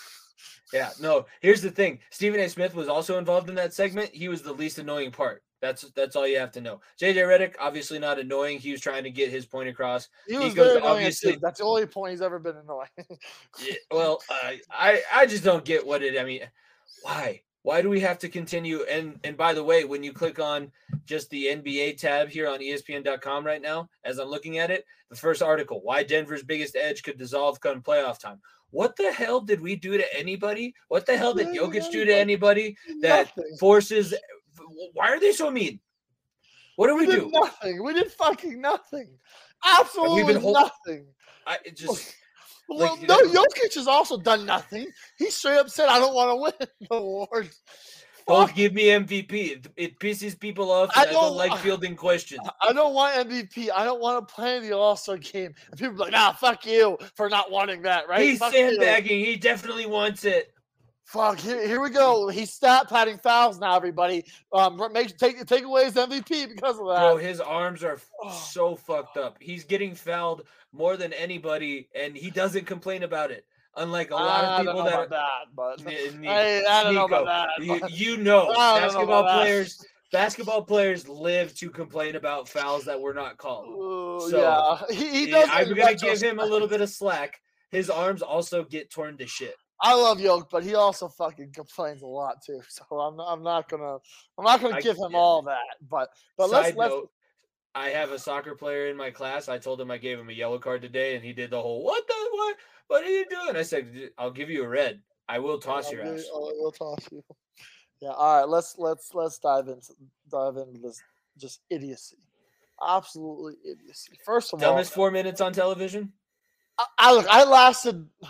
[SPEAKER 1] Yeah, no, here's the thing. Stephen A. Smith was also involved in that segment. He was the least annoying part. That's that's all you have to know. J J Redick, obviously not annoying. He was trying to get his point across.
[SPEAKER 3] He was
[SPEAKER 1] he goes,
[SPEAKER 3] very
[SPEAKER 1] obviously,
[SPEAKER 3] annoying. That's the only point he's ever been annoying.
[SPEAKER 1] yeah, well, uh, I I just don't get what it. I mean, why? Why do we have to continue? And and by the way, when you click on just the N B A tab here on E S P N dot com right now, as I'm looking at it, the first article: why Denver's biggest edge could dissolve come playoff time. What the hell did we do to anybody? What the hell did Jokic do to anybody that
[SPEAKER 3] nothing.
[SPEAKER 1] forces? Why are they so mean? What do we,
[SPEAKER 3] we did
[SPEAKER 1] do?
[SPEAKER 3] Nothing. We did fucking nothing. Absolutely
[SPEAKER 1] hold-
[SPEAKER 3] nothing.
[SPEAKER 1] I it just
[SPEAKER 3] Well,
[SPEAKER 1] like,
[SPEAKER 3] no,
[SPEAKER 1] that-
[SPEAKER 3] Jokic has also done nothing. He straight up said, "I don't want to win the award."
[SPEAKER 1] don't give me M V P. It, it pisses people off.
[SPEAKER 3] I
[SPEAKER 1] And I, don't,
[SPEAKER 3] don't-
[SPEAKER 1] like fielding questions.
[SPEAKER 3] I don't want M V P. I don't want to play in the All-Star game. And people are like, "Nah, fuck you for not wanting that." Right?
[SPEAKER 1] He's
[SPEAKER 3] Fuck you.
[SPEAKER 1] sandbagging. He definitely wants it.
[SPEAKER 3] Fuck. Here, here we go. He's stat padding fouls now. Everybody, um, make take take away his M V P because of that.
[SPEAKER 1] Bro, his arms are so fucked up. He's getting fouled more than anybody, and he doesn't complain about it. Unlike a lot
[SPEAKER 3] I
[SPEAKER 1] of people
[SPEAKER 3] don't know
[SPEAKER 1] that,
[SPEAKER 3] about that, but
[SPEAKER 1] N- N-
[SPEAKER 3] I, I don't know
[SPEAKER 1] Nico,
[SPEAKER 3] about that.
[SPEAKER 1] you,
[SPEAKER 3] but-
[SPEAKER 1] you know,
[SPEAKER 3] I don't know
[SPEAKER 1] basketball
[SPEAKER 3] about that.
[SPEAKER 1] players, basketball players live to complain about fouls that were not called.
[SPEAKER 3] Ooh,
[SPEAKER 1] So,
[SPEAKER 3] yeah, he, he
[SPEAKER 1] Yeah,
[SPEAKER 3] does.
[SPEAKER 1] I'm
[SPEAKER 3] in
[SPEAKER 1] gonna give him a
[SPEAKER 3] retrospect.
[SPEAKER 1] little bit of slack. His arms also get torn to shit.
[SPEAKER 3] I love Yoke, but he also fucking complains a lot too. So I'm not, I'm not gonna I'm not gonna
[SPEAKER 1] I-
[SPEAKER 3] give him
[SPEAKER 1] yeah.
[SPEAKER 3] all that. But but
[SPEAKER 1] Side
[SPEAKER 3] let's let's
[SPEAKER 1] note, I have a soccer player in my class. I told him I gave him a yellow card today, and he did the whole "what the what? What are you doing?" I said, "I'll give you a red. I will toss
[SPEAKER 3] I'll
[SPEAKER 1] your
[SPEAKER 3] give-
[SPEAKER 1] ass."
[SPEAKER 3] I'll- we'll toss you. Yeah. All right. Let's let's let's dive into dive into this just idiocy. Absolutely idiocy. First of all,
[SPEAKER 1] Dumbest four minutes on television.
[SPEAKER 3] I, I look. I lasted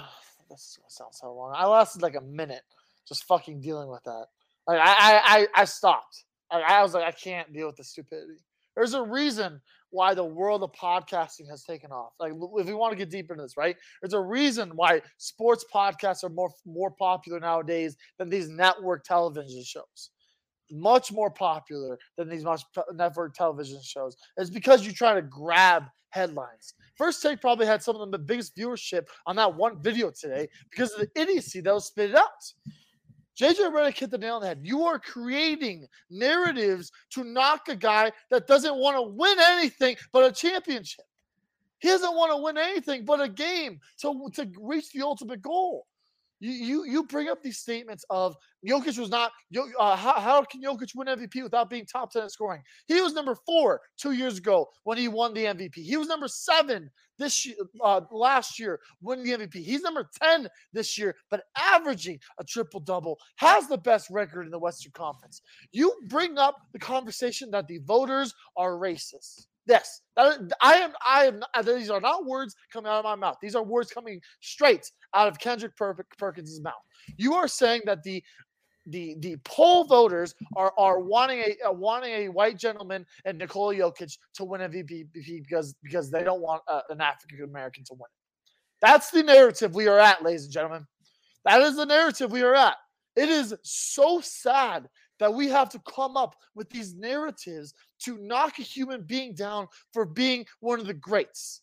[SPEAKER 3] this is gonna sound so long. I lasted like a minute just fucking dealing with that. Like I, I, I, I stopped. I, I was like, I can't deal with the stupidity. There's a reason why the world of podcasting has taken off. Like, if we want to get deeper into this, right? There's a reason why sports podcasts are more more popular nowadays than these network television shows. Much more popular than these much network television shows. It's because you try to grab headlines. First Take probably had some of the biggest viewership on that one video today because of the idiocy that was spit out. J J Redick hit the nail on the head. You are creating narratives to knock a guy that doesn't want to win anything but a championship. He doesn't want to win anything but a game to, to reach the ultimate goal. You, you you bring up these statements of Jokic was not uh, how, how can Jokic win M V P without being top ten in scoring? He was number four two years ago when he won the M V P. He was number seven this year, uh, last year winning the M V P. He's number ten this year, but averaging a triple double, has the best record in the Western Conference. You bring up the conversation that the voters are racist. Yes, that, I am. I am. Not, these are not words coming out of my mouth. These are words coming straight out of Kendrick Per- Perkins' mouth. You are saying that the the the poll voters are are wanting a uh, wanting a white gentleman and Nikola Jokic to win M V P because because they don't want uh, an African American to win it. That's the narrative we are at, ladies and gentlemen. That is the narrative we are at. It is so sad that we have to come up with these narratives to knock a human being down for being one of the greats.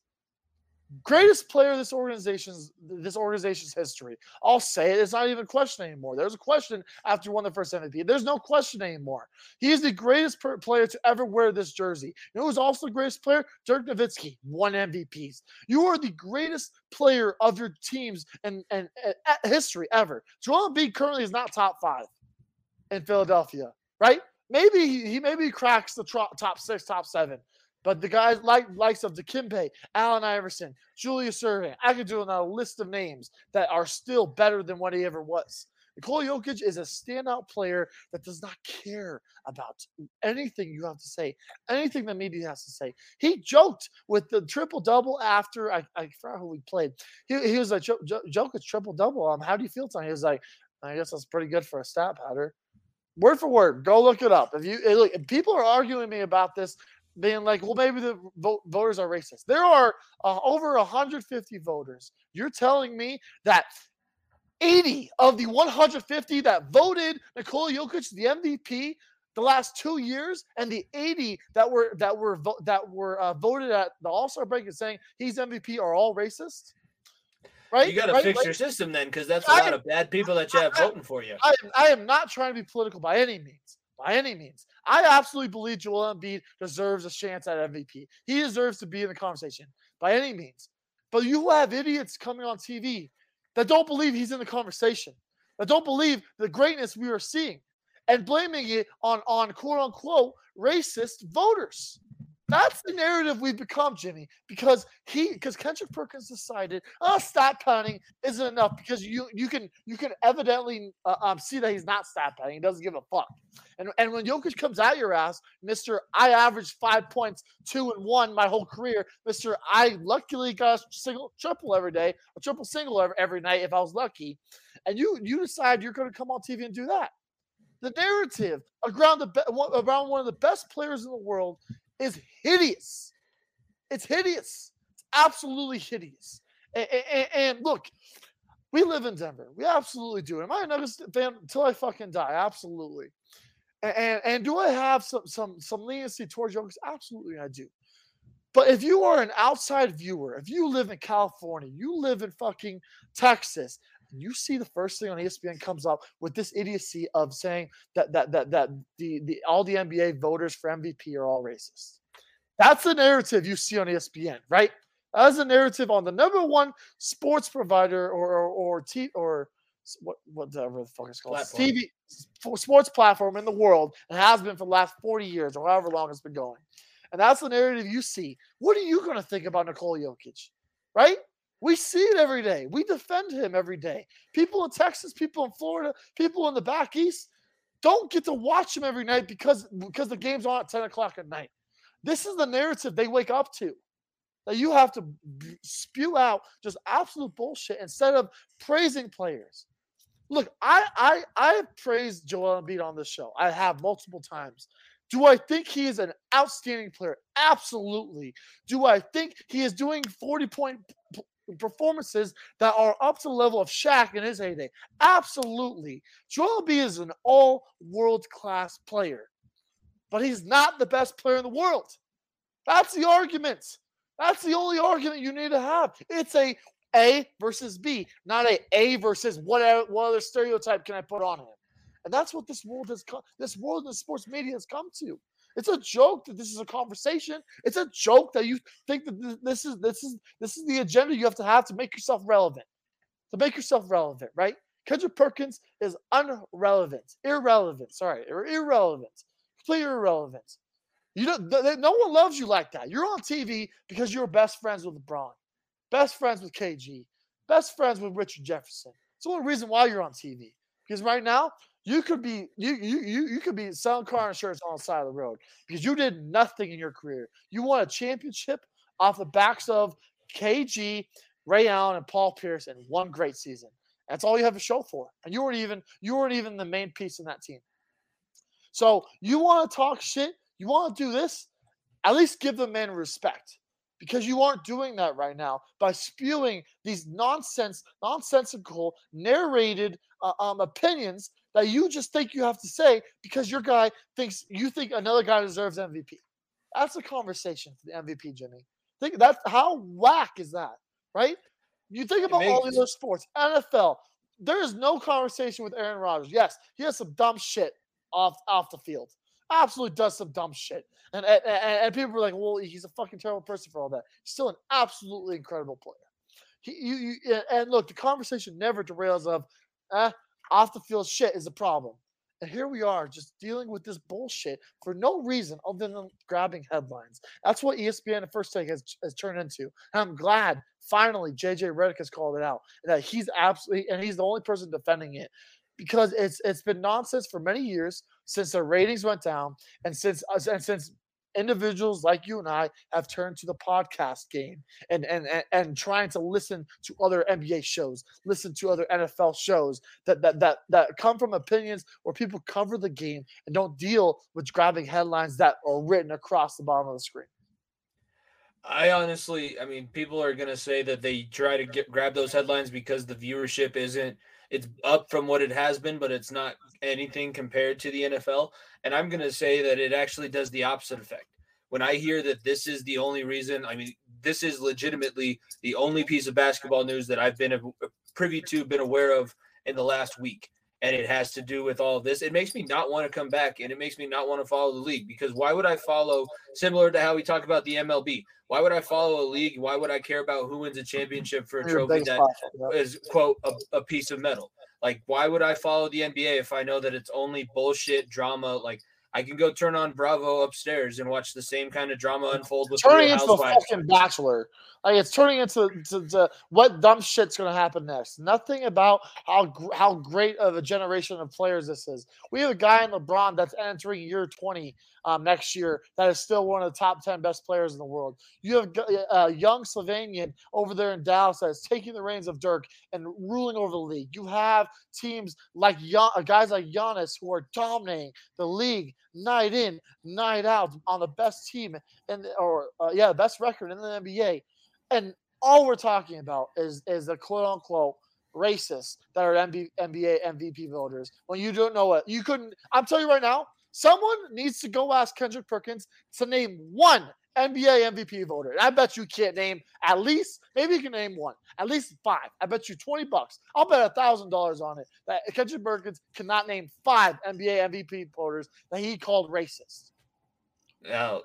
[SPEAKER 3] Greatest player of this organization's this organization's history. I'll say it. It's not even a question anymore. There's a question after he won the first M V P. There's no question anymore. He is the greatest per- player to ever wear this jersey. You know who's also the greatest player? Dirk Nowitzki, won M V Ps. You are the greatest player of your teams and and, and history ever. Joel Embiid currently is not top five in Philadelphia, right? Maybe he, he maybe cracks the tro- top six, top seven. But the guys like likes of Dikembe, Allen Iverson, Julius Erving, I could do a list of names that are still better than what he ever was. Nikola Jokic is a standout player that does not care about anything you have to say, anything the media has to say. He joked with the triple-double after, I, I forgot who we played. He, he was like, Jokic triple-double. Um, how do you feel tonight? He was like, I guess that's pretty good for a stat pattern. Word for word, go look it up. If you look, if people are arguing with me about this, being like, well, maybe the vote, voters are racist. There are uh, over one hundred fifty voters. You're telling me that eighty of the one hundred fifty that voted Nikola Jokic the M V P the last two years, and the eighty that were that were vo- that were uh, voted at the All-Star break and saying he's M V P are all racist? Right?
[SPEAKER 1] You got to
[SPEAKER 3] right?
[SPEAKER 1] fix
[SPEAKER 3] right?
[SPEAKER 1] your system then, because that's a lot of bad people that you have voting for you.
[SPEAKER 3] I am, I am not trying to be political by any means. By any means. I absolutely believe Joel Embiid deserves a chance at M V P. He deserves to be in the conversation by any means. But you have idiots coming on T V that don't believe he's in the conversation, that don't believe the greatness we are seeing, and blaming it on, on quote-unquote racist voters. That's the narrative we've become, Jimmy, because he, because Kendrick Perkins decided, oh, stat padding isn't enough because you you can you can evidently uh, um, see that he's not stat padding. He doesn't give a fuck. And and when Jokic comes out your ass, Mister I averaged five points, two and one my whole career. Mister I luckily got a single triple every day, a triple single every, every night if I was lucky. And you you decide you're going to come on T V and do that. The narrative around the around one of the best players in the world is hideous. It's hideous. It's absolutely hideous. And, and, and look, we live in Denver. We absolutely do. Am I a Nuggets fan until I fucking die? Absolutely. And, and, and do I have some some some leniency towards Jokic? Absolutely, I do. But if you are an outside viewer, if you live in California, you live in fucking Texas, and you see the first thing on E S P N comes up with this idiocy of saying that that that that the, the all the N B A voters for M V P are all racist. That's the narrative you see on E S P N, right? That's the narrative on the number one sports provider or or or, T, or what whatever the fuck it's called, platform. T V sports platform in the world, and has been for the last forty years or however long it's been going. And that's the narrative you see. What are you going to think about Nikola Jokic, right? We see it every day. We defend him every day. People in Texas, people in Florida, people in the back east don't get to watch him every night because, because the game's on at ten o'clock at night. This is the narrative they wake up to. that you have to b- spew out just absolute bullshit instead of praising players. Look, I I I have praised Joel Embiid on this show. I have multiple times. Do I think he is an outstanding player? Absolutely. Do I think he is doing forty-point p- performances that are up to the level of Shaq in his heyday? Absolutely. Joel Embiid is an all-world class player, but he's not the best player in the world. That's the argument. That's the only argument you need to have. It's a A versus B, not a A versus what, what other stereotype can I put on him. And that's what this world has come, this world in the sports media has come to. It's a joke that this is a conversation. It's a joke that you think that this is this is this is the agenda you have to have to make yourself relevant. To make yourself relevant, right? Kendrick Perkins is unrelevant, irrelevant. Sorry, irrelevant, completely irrelevant. You don't. Th- no one loves you like that. You're on T V because you're best friends with LeBron, best friends with K G, best friends with Richard Jefferson. It's the only reason why you're on T V. Because right now, you could be you you you you could be selling car insurance on the side of the road because you did nothing in your career. You won a championship off the backs of K G, Ray Allen, and Paul Pierce in one great season. That's all you have to show for. And you weren't even you weren't even the main piece in that team. So you want to talk shit, you want to do this, at least give the man respect. Because you aren't doing that right now by spewing these nonsense, nonsensical, narrated uh, um, opinions that you just think you have to say because your guy thinks you think another guy deserves M V P. That's a conversation for the M V P, Jimmy. Think that's how whack is that, right? You think about makes, all the other sports, N F L. There is no conversation with Aaron Rodgers. Yes, he has some dumb shit off off the field. Absolutely does some dumb shit. And, and, and people were like, well, he's a fucking terrible person for all that. He's still an absolutely incredible player. He, you, you, and look, the conversation never derails of, eh, off the field shit is a problem. And here we are just dealing with this bullshit for no reason other than grabbing headlines. That's what E S P N and First Take has, has turned into. And I'm glad finally J J Redick has called it out. And that he's absolutely, and he's the only person defending it. Because it's it's been nonsense for many years since their ratings went down, and since uh, and since individuals like you and I have turned to the podcast game and and and, and trying to listen to other N B A shows, listen to other N F L shows that that that that come from opinions where people cover the game and don't deal with grabbing headlines that are written across the bottom of the screen.
[SPEAKER 1] I honestly, I mean, people are going to say that they try to get grab those headlines because the viewership isn't, it's up from what it has been, but it's not anything compared to the N F L. And I'm going to say that it actually does the opposite effect. When I hear that this is the only reason, I mean, this is legitimately the only piece of basketball news that I've been privy to, been aware of in the last week. And it has to do with all of this. It makes me not want to come back, and it makes me not want to follow the league, because why would I follow, similar to how we talk about the M L B, why would I follow a league? Why would I care about who wins a championship for a trophy that is, quote, a, a piece of metal? Like, why would I follow the N B A if I know that it's only bullshit drama? Like, I can go turn on Bravo upstairs and watch the same kind of drama unfold with
[SPEAKER 3] turning
[SPEAKER 1] Real
[SPEAKER 3] into a fucking Bachelor. Like, it's turning into to, to what dumb shit's going to happen next. Nothing about how how great of a generation of players this is. We have a guy in LeBron that's entering year twenty um, next year that is still one of the top ten best players in the world. You have a young Slovenian over there in Dallas that is taking the reins of Dirk and ruling over the league. You have teams like guys like Giannis who are dominating the league night in, night out on the best team and or uh, yeah, the best record in the N B A. And all we're talking about is is the quote unquote racists that are N B A M V P voters. When you don't know it, you couldn't. I'm telling you right now, someone needs to go ask Kendrick Perkins to name one N B A M V P voter. And I bet you can't name at least, maybe you can name one, at least five. I bet you twenty bucks. I'll bet a thousand dollars on it that Kendrick Perkins cannot name five N B A M V P voters that he called racist.
[SPEAKER 1] Now,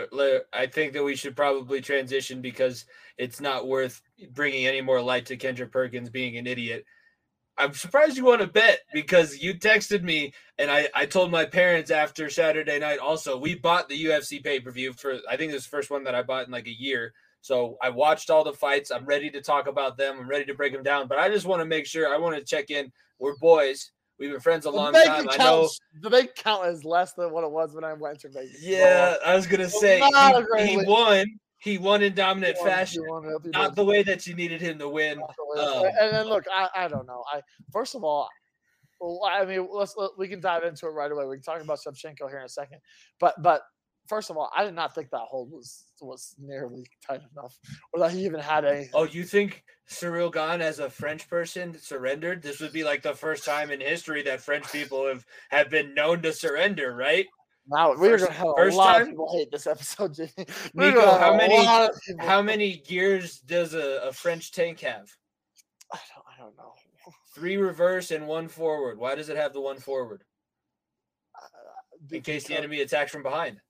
[SPEAKER 1] I think that we should probably transition because it's not worth bringing any more light to Kendrick Perkins being an idiot. I'm surprised you want to bet because you texted me and I, I told my parents after Saturday night also, we bought the U F C pay-per-view for, I think this is the first one that I bought in like a year. So I watched all the fights. I'm ready to talk about them. I'm ready to break them down, but I just want to make sure, I want to check in. We're boys. We've been friends a long time. I know
[SPEAKER 3] the bank count is less than what it was when I went to Vegas.
[SPEAKER 1] Yeah, I was gonna say he, he won. He won in dominant
[SPEAKER 3] He won-
[SPEAKER 1] fashion,
[SPEAKER 3] he won it, he
[SPEAKER 1] not
[SPEAKER 3] did.
[SPEAKER 1] the way that you needed him to win. Um,
[SPEAKER 3] and then look, I, I don't know. I first of all, well, I mean, let's let, we can dive into it right away. We can talk about Shevchenko here in a second, but but first of all, I did not think that hold was was nearly tight enough, or that he even had anything.
[SPEAKER 1] oh, you think Cyril Gane, as a French person, surrendered? This would be like the first time in history that French people have, have been known to surrender, right?
[SPEAKER 3] Now we're
[SPEAKER 1] First-
[SPEAKER 3] gonna have a
[SPEAKER 1] first
[SPEAKER 3] lot
[SPEAKER 1] time?
[SPEAKER 3] of people hate this episode, Jimmy. We're
[SPEAKER 1] Nico,
[SPEAKER 3] gonna have
[SPEAKER 1] how
[SPEAKER 3] a
[SPEAKER 1] many
[SPEAKER 3] lot of people-
[SPEAKER 1] how many gears does a, a French tank have?
[SPEAKER 3] I don't, I don't know.
[SPEAKER 1] Three reverse and one forward. Why does it have the one forward?
[SPEAKER 3] Uh,
[SPEAKER 1] In case the
[SPEAKER 3] because-
[SPEAKER 1] enemy attacks from behind.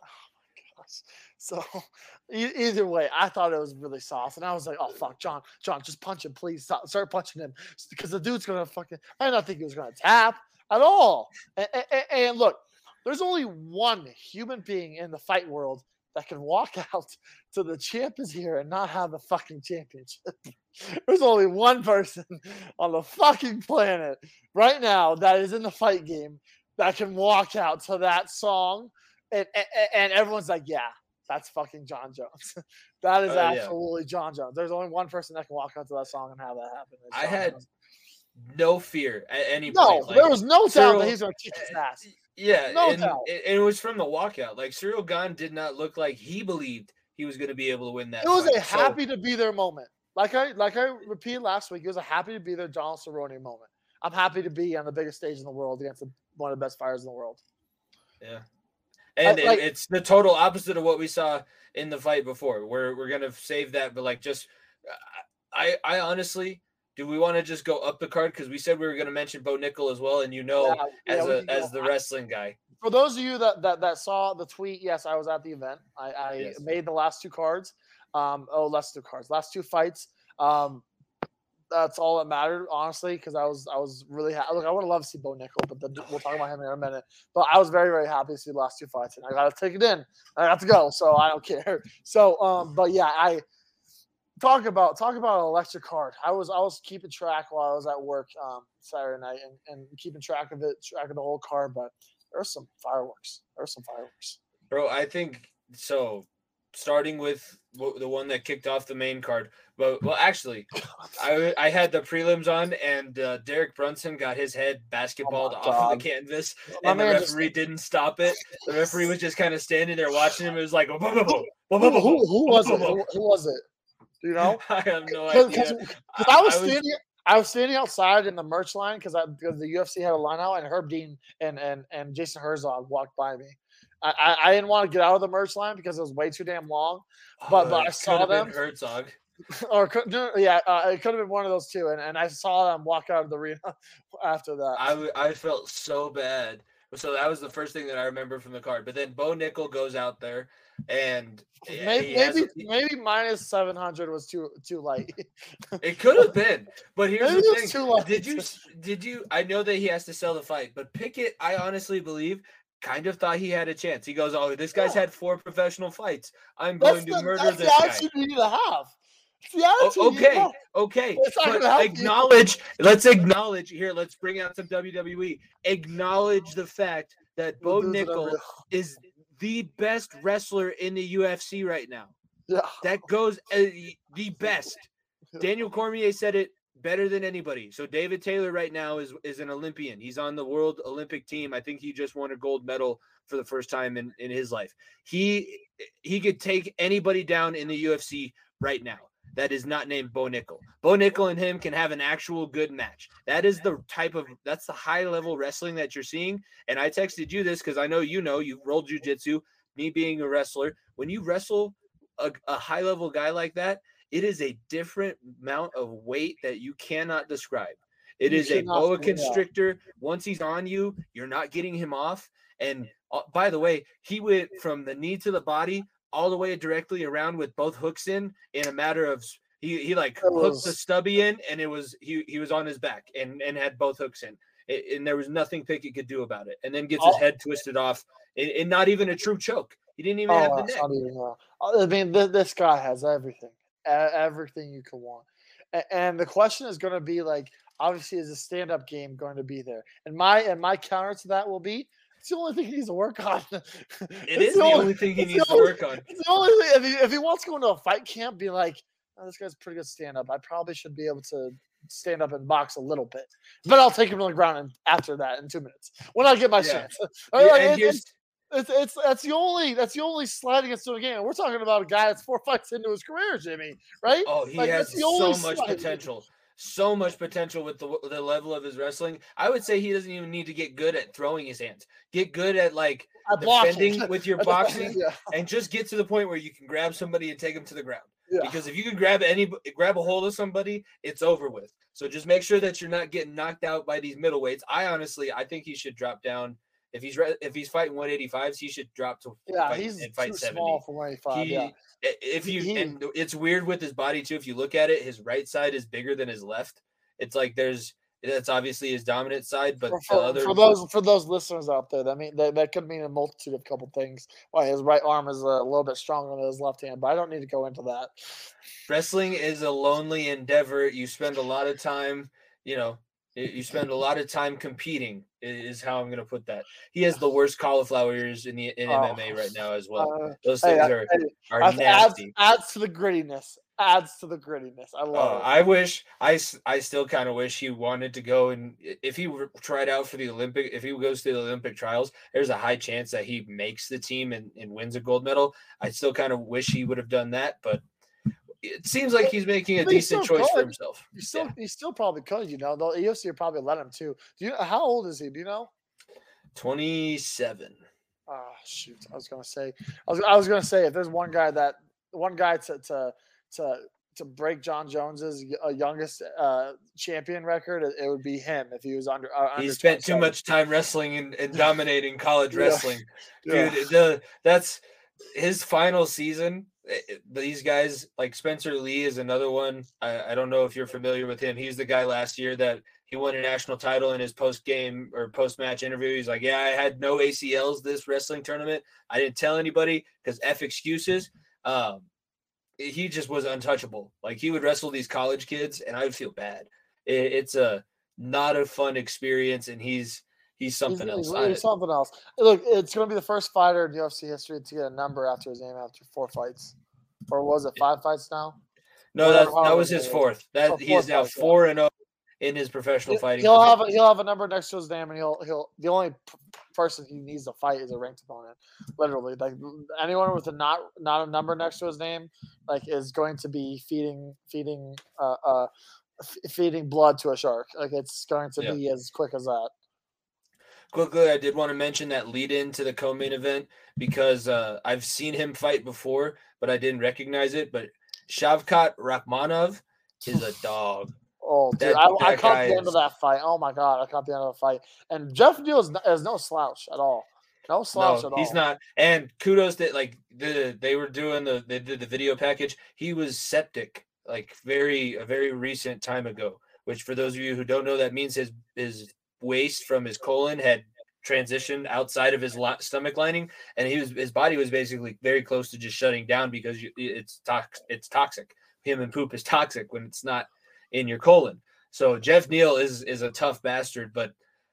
[SPEAKER 3] gosh. So e- either way, I thought it was really soft, and I was like, "Oh fuck, John, John, just punch him, please. Stop, start punching him, because the dude's gonna fucking." I did not think he was gonna tap at all. And, and, and look, there's only one human being in the fight world that can walk out to the champ is here and not have the fucking championship. There's only one person on the fucking planet right now that is in the fight game that can walk out to that song, and and, and everyone's like, "Yeah, that's fucking John Jones." That is
[SPEAKER 1] Oh, yeah.
[SPEAKER 3] absolutely John Jones. There's only one person that can walk out to that song and have that happen. It's
[SPEAKER 1] I
[SPEAKER 3] John
[SPEAKER 1] had
[SPEAKER 3] Jones.
[SPEAKER 1] no fear at any
[SPEAKER 3] no,
[SPEAKER 1] point. Like,
[SPEAKER 3] there was no doubt
[SPEAKER 1] Cyril-
[SPEAKER 3] that he's gonna kick his ass.
[SPEAKER 1] yeah,
[SPEAKER 3] no
[SPEAKER 1] and,
[SPEAKER 3] doubt.
[SPEAKER 1] and it was from the walkout. Like Cyril Gane did not look like he believed he was going to be able to win that.
[SPEAKER 3] It was
[SPEAKER 1] fight.
[SPEAKER 3] a
[SPEAKER 1] So-
[SPEAKER 3] happy to be there moment. Like I like I repeated last week, it was a happy to be there Donald Cerrone moment. I'm happy to be on the biggest stage in the world against the, one of the best fighters in the world.
[SPEAKER 1] Yeah. And
[SPEAKER 3] I-
[SPEAKER 1] it-
[SPEAKER 3] like-
[SPEAKER 1] it's the total opposite of what we saw in the fight before. We're we're gonna save that, but like just I I honestly, do we want to just go up the card? Because we said we were gonna mention Bo Nickel as well, and you know,
[SPEAKER 3] Yeah, yeah,
[SPEAKER 1] as
[SPEAKER 3] we
[SPEAKER 1] a
[SPEAKER 3] can go.
[SPEAKER 1] as the wrestling guy.
[SPEAKER 3] For those of you that, that that saw the tweet, yes, I was at the event. I, I
[SPEAKER 1] Yes.
[SPEAKER 3] made the last two cards. Um, oh, last two cards, last two fights. Um, that's all that mattered, honestly, because I was I was really happy. Look, I would have loved to see Bo Nickel, but the, we'll talk about him in a minute. But I was very very happy to see the last two fights, and I got to take it in. I got to go, so I don't care. So, um, but yeah, I talk about talk about an electric card. I was I was keeping track while I was at work um, Saturday night and, and keeping track of it, track of the whole card. But there were some fireworks. There were some fireworks.
[SPEAKER 1] Bro, I think so. Starting with w- the one that kicked off the main card, but well, actually, I I had the prelims on, and uh, Derek Brunson got his head basketballed
[SPEAKER 3] Oh my
[SPEAKER 1] off of
[SPEAKER 3] God.
[SPEAKER 1] the canvas,
[SPEAKER 3] My
[SPEAKER 1] and the
[SPEAKER 3] man just-
[SPEAKER 1] referee didn't stop it. The referee was just kind of standing there watching him. It was like, "Boom, boom, boom, boom,
[SPEAKER 3] Who,
[SPEAKER 1] boom,
[SPEAKER 3] who,
[SPEAKER 1] boom,
[SPEAKER 3] who was it? Who, who was it? Do you know?
[SPEAKER 1] I have no
[SPEAKER 3] Because
[SPEAKER 1] idea.
[SPEAKER 3] I was
[SPEAKER 1] I was-
[SPEAKER 3] standing, I was standing outside in the merch line because I because the U F C had a line out, and Herb Dean and and and Jason Herzog walked by me. I, I, I didn't want to get out of the merch line because it was way too damn long. But- but I
[SPEAKER 1] it
[SPEAKER 3] saw
[SPEAKER 1] could have been
[SPEAKER 3] them.
[SPEAKER 1] Herzog.
[SPEAKER 3] or could, no, yeah, uh, it could have been one of those two. And, and I saw them walk out of the arena after that.
[SPEAKER 1] I, w- I felt so bad. So that was the first thing that I remember from the card. But then Bo Nickel goes out there, and he-
[SPEAKER 3] maybe
[SPEAKER 1] he has-
[SPEAKER 3] maybe, maybe minus seven hundred was too too light.
[SPEAKER 1] it could have been. But here's
[SPEAKER 3] Maybe
[SPEAKER 1] the
[SPEAKER 3] it was
[SPEAKER 1] thing:
[SPEAKER 3] too light.
[SPEAKER 1] did you did you? I know that he has to sell the fight, but Pickett, I honestly believe, kind of thought he had a chance. He goes, "Oh, this guy's
[SPEAKER 3] Yeah.
[SPEAKER 1] had four professional fights. I'm
[SPEAKER 3] That's
[SPEAKER 1] going to
[SPEAKER 3] the,
[SPEAKER 1] murder
[SPEAKER 3] that's
[SPEAKER 1] this
[SPEAKER 3] the
[SPEAKER 1] guy."
[SPEAKER 3] attitude you need to have. It's the
[SPEAKER 1] O-
[SPEAKER 3] attitude you need to
[SPEAKER 1] okay,
[SPEAKER 3] have.
[SPEAKER 1] okay.
[SPEAKER 3] It's not
[SPEAKER 1] But
[SPEAKER 3] gonna help you.
[SPEAKER 1] acknowledge. Let's acknowledge here. Let's bring out some W W E. Acknowledge the fact that Bo
[SPEAKER 3] Dudes that are
[SPEAKER 1] Nickel
[SPEAKER 3] real.
[SPEAKER 1] is the best wrestler in the U F C right now.
[SPEAKER 3] Yeah.
[SPEAKER 1] That goes uh, the best. Daniel Cormier said it better than anybody. So David Taylor right now is is an Olympian. He's on the World Olympic team. I think he just won a gold medal for the first time in, in his life. He he could take anybody down in the U F C right now. That is not named Bo Nickel. Bo Nickel and him can have an actual good match. That is the type of that's the high level wrestling that you're seeing. And I texted you this because I know you know you've rolled jujitsu. Me being a wrestler, when you wrestle a, a high level guy like that, it is a different amount of weight that you cannot describe. It
[SPEAKER 3] You
[SPEAKER 1] is a
[SPEAKER 3] cannot-
[SPEAKER 1] boa
[SPEAKER 3] yeah.
[SPEAKER 1] constrictor. Once he's on you, you're not getting him off. And uh, by the way, he went from the knee to the body all the way directly around with both hooks in in a matter of he he like
[SPEAKER 3] It
[SPEAKER 1] hooked the
[SPEAKER 3] was-
[SPEAKER 1] stubby in, and it was he he was on his back and and had both hooks in. It, and there was nothing Pickett could do about it. And then gets his
[SPEAKER 3] Oh.
[SPEAKER 1] head twisted off, and, and not even a true choke. He didn't even have
[SPEAKER 3] Oh,
[SPEAKER 1] the
[SPEAKER 3] that's
[SPEAKER 1] neck.
[SPEAKER 3] not even, uh, I mean, th- this guy has everything, e- everything you could want. A- And the question is going to be like, obviously, is a stand-up game going to be there? And my and my counter to that will be, It's the only thing he needs to work on.
[SPEAKER 1] It
[SPEAKER 3] It's
[SPEAKER 1] is the only thing he
[SPEAKER 3] it's
[SPEAKER 1] needs
[SPEAKER 3] the
[SPEAKER 1] to
[SPEAKER 3] only-
[SPEAKER 1] work on.
[SPEAKER 3] It's the only thing. If he, if he wants to go into a fight camp, be like, oh, this guy's pretty good stand up. I probably should be able to stand up and box a little bit, but I'll take him to the ground and after that in two minutes when I get my
[SPEAKER 1] Yeah.
[SPEAKER 3] chance.
[SPEAKER 1] Yeah,
[SPEAKER 3] Like,
[SPEAKER 1] and
[SPEAKER 3] it-
[SPEAKER 1] here's-
[SPEAKER 3] it's, it's it's that's the only that's the only sliding into a game. We're talking about a guy that's four fights into his career, Jimmy. Right?
[SPEAKER 1] Oh, he
[SPEAKER 3] Like,
[SPEAKER 1] has
[SPEAKER 3] that's the
[SPEAKER 1] so
[SPEAKER 3] only
[SPEAKER 1] much
[SPEAKER 3] slide.
[SPEAKER 1] potential. So much potential with the the level of his wrestling. I would say he doesn't even need to get good at throwing his hands. Get good at like
[SPEAKER 3] At blocking.
[SPEAKER 1] defending with your
[SPEAKER 3] At the-
[SPEAKER 1] boxing,
[SPEAKER 3] yeah.
[SPEAKER 1] and just get to the point where you can grab somebody and take them to the ground.
[SPEAKER 3] Yeah.
[SPEAKER 1] Because if you can grab any grab a hold of somebody, it's over with. So just make sure that you're not getting knocked out by these middleweights. I honestly, I think he should drop down. If he's re- if he's fighting one eighty-fives, he should drop to
[SPEAKER 3] Yeah,
[SPEAKER 1] fight,
[SPEAKER 3] he's
[SPEAKER 1] and fight
[SPEAKER 3] too
[SPEAKER 1] seventy.
[SPEAKER 3] small for one eighty-five.
[SPEAKER 1] He,
[SPEAKER 3] Yeah.
[SPEAKER 1] i- if you
[SPEAKER 3] He-
[SPEAKER 1] and it's weird with his body too. If you look at it, his right side is bigger than his left. It's like there's that's obviously his dominant side, but
[SPEAKER 3] For,
[SPEAKER 1] the
[SPEAKER 3] for,
[SPEAKER 1] other
[SPEAKER 3] for those for those listeners out there, that mean that, that could mean a multitude of couple things. Why his right arm is a little bit stronger than his left hand, but I don't need to go into that.
[SPEAKER 1] wrestling is a lonely endeavor. You spend a lot of time, you know, y- you spend a lot of time competing. i- Is how I'm going to put that. He has the worst cauliflower ears in the in
[SPEAKER 3] Oh.
[SPEAKER 1] M M A right now as well.
[SPEAKER 3] Uh,
[SPEAKER 1] Those
[SPEAKER 3] hey,
[SPEAKER 1] things
[SPEAKER 3] I-
[SPEAKER 1] are
[SPEAKER 3] hey,
[SPEAKER 1] are
[SPEAKER 3] adds,
[SPEAKER 1] nasty.
[SPEAKER 3] adds to the grittiness. Adds to the grittiness. I
[SPEAKER 1] Uh,
[SPEAKER 3] love it.
[SPEAKER 1] I wish I, s- I still kind of wish he wanted to go and i- if he were tried out for the Olympic, if he goes to the Olympic trials, there's a high chance that he makes the team and, and wins a gold medal. I still kind of wish he would have done that, but it seems like he's making a
[SPEAKER 3] But he
[SPEAKER 1] decent
[SPEAKER 3] still
[SPEAKER 1] choice for
[SPEAKER 3] could.
[SPEAKER 1] himself.
[SPEAKER 3] You still
[SPEAKER 1] Yeah.
[SPEAKER 3] you still probably could, you know. The U F C would probably let him too. Do you how old is he? Do you know?
[SPEAKER 1] twenty-seven.
[SPEAKER 3] Oh shoot. I was gonna say I was I was gonna say if there's one guy that one guy to to to to break John Jones's uh, youngest uh, champion record, it, it would be him if he was under. Uh,
[SPEAKER 1] He
[SPEAKER 3] under
[SPEAKER 1] spent too
[SPEAKER 3] twenty-seven.
[SPEAKER 1] much time wrestling and, and dominating college
[SPEAKER 3] Yeah.
[SPEAKER 1] wrestling.
[SPEAKER 3] Yeah.
[SPEAKER 1] Dude, the that's his final season. eh, eh, These guys, like Spencer Lee, is another one. I, I don't know if you're familiar with him. He's the guy last year that he won a national title in his post game or post match interview. He's like, "Yeah, I had no A C Ls this wrestling tournament. I didn't tell anybody because F excuses." Um, he just was untouchable. Like he would wrestle these college kids, and I would feel bad. It, it's a not a fun experience, and he's he's something
[SPEAKER 3] He's-
[SPEAKER 1] else.
[SPEAKER 3] he's-
[SPEAKER 1] I-
[SPEAKER 3] he's something else. Look, it's going to be the first fighter in U F C history to get a number after his name after four fights, or was it five fights now?
[SPEAKER 1] No,
[SPEAKER 3] Whatever,
[SPEAKER 1] that, that
[SPEAKER 3] however
[SPEAKER 1] was his
[SPEAKER 3] many.
[SPEAKER 1] fourth. That
[SPEAKER 3] Oh,
[SPEAKER 1] he
[SPEAKER 3] four
[SPEAKER 1] is now
[SPEAKER 3] fights, yeah.
[SPEAKER 1] four and zero in his professional
[SPEAKER 3] He'll,
[SPEAKER 1] fighting.
[SPEAKER 3] he'll have
[SPEAKER 1] career.
[SPEAKER 3] a, he'll have a number next to his name, and he'll he'll the only p- person he needs to fight is a ranked opponent. Literally, like anyone with a not not a number next to his name, like is going to be feeding feeding uh, uh f- feeding blood to a shark. Like it's going to
[SPEAKER 1] Yeah.
[SPEAKER 3] be as quick as that.
[SPEAKER 1] Quickly, I did want to mention that lead into the co-main event because uh, I've seen him fight before, but I didn't recognize it. But Shavkat Rakhmonov is a dog.
[SPEAKER 3] Oh, dude,
[SPEAKER 1] That-
[SPEAKER 3] I, I
[SPEAKER 1] that
[SPEAKER 3] caught
[SPEAKER 1] guy
[SPEAKER 3] the end of
[SPEAKER 1] is-
[SPEAKER 3] that fight. Oh my god, I caught the end of the fight. And Jeff Neal is, no- is no slouch at all. No slouch
[SPEAKER 1] No,
[SPEAKER 3] at all.
[SPEAKER 1] he's not. And kudos that like the they were doing the they did the video package. He was septic like very a very recent time ago. Which for those of you who don't know, that means his his waste from his colon had transitioned outside of his li- stomach lining, and he was his body was basically very close to just shutting down because you, it's tox it's toxic. Human poop is toxic when it's not in your colon. So Jeff Neal is is a tough bastard, but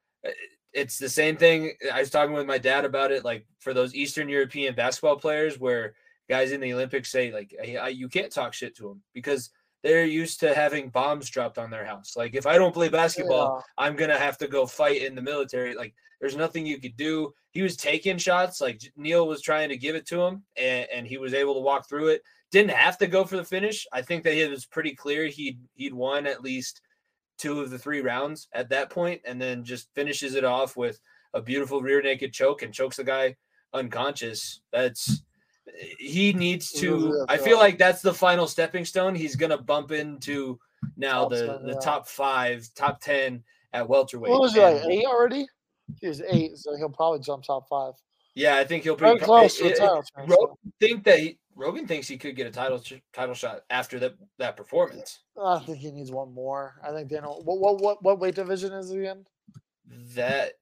[SPEAKER 1] it's the same thing. I was talking with my dad about it. Like for those Eastern European basketball players, where guys in the Olympics say like, hey, I, you can't talk shit to them because they're used to having bombs dropped on their house. Like if I don't play basketball,
[SPEAKER 3] Yeah.
[SPEAKER 1] I'm gonna have to go fight in the military. Like there's nothing you could do. He was taking shots. Like Neil was trying to give it to him, and, and he was able to walk through it. Didn't have to go for the finish. I think that it was pretty clear he'd he'd won at least two of the three rounds at that point, and then just finishes it off with a beautiful rear naked choke and chokes the guy unconscious. That's he needs to. I feel like that's the final stepping stone. He's gonna bump into now
[SPEAKER 3] Top
[SPEAKER 1] the
[SPEAKER 3] ten,
[SPEAKER 1] the
[SPEAKER 3] yeah.
[SPEAKER 1] top five, top ten at welterweight.
[SPEAKER 3] What was he like?
[SPEAKER 1] And,
[SPEAKER 3] Eight already? He was eight, so he'll probably jump top five.
[SPEAKER 1] yeah, I think he'll
[SPEAKER 3] Very
[SPEAKER 1] be
[SPEAKER 3] close to
[SPEAKER 1] it-
[SPEAKER 3] a
[SPEAKER 1] it-
[SPEAKER 3] title. chance,
[SPEAKER 1] Rogan think that he, Rogan thinks he could get a title sh- title shot after that that performance.
[SPEAKER 3] I think he needs one more. I think Daniel. What what what, what weight division is he in?
[SPEAKER 1] That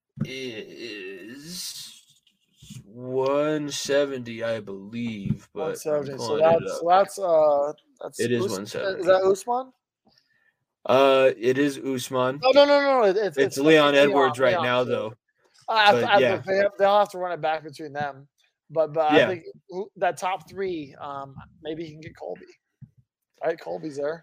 [SPEAKER 1] is one seventy, I believe. But
[SPEAKER 3] one seventy.
[SPEAKER 1] I'm
[SPEAKER 3] So
[SPEAKER 1] pulling it
[SPEAKER 3] that's
[SPEAKER 1] up.
[SPEAKER 3] so that's uh that's
[SPEAKER 1] It is
[SPEAKER 3] Us-
[SPEAKER 1] one seventy.
[SPEAKER 3] Is that Usman?
[SPEAKER 1] Uh, it is Usman.
[SPEAKER 3] No, no, no, no. It, it's
[SPEAKER 1] It's Leon Edwards right now, though.
[SPEAKER 3] I,
[SPEAKER 1] But,
[SPEAKER 3] I,
[SPEAKER 1] yeah.
[SPEAKER 3] they have, they'll have to run it back between them. But but
[SPEAKER 1] Yeah.
[SPEAKER 3] I think who, that top three, um, maybe he can get Colby. Right, Colby's there.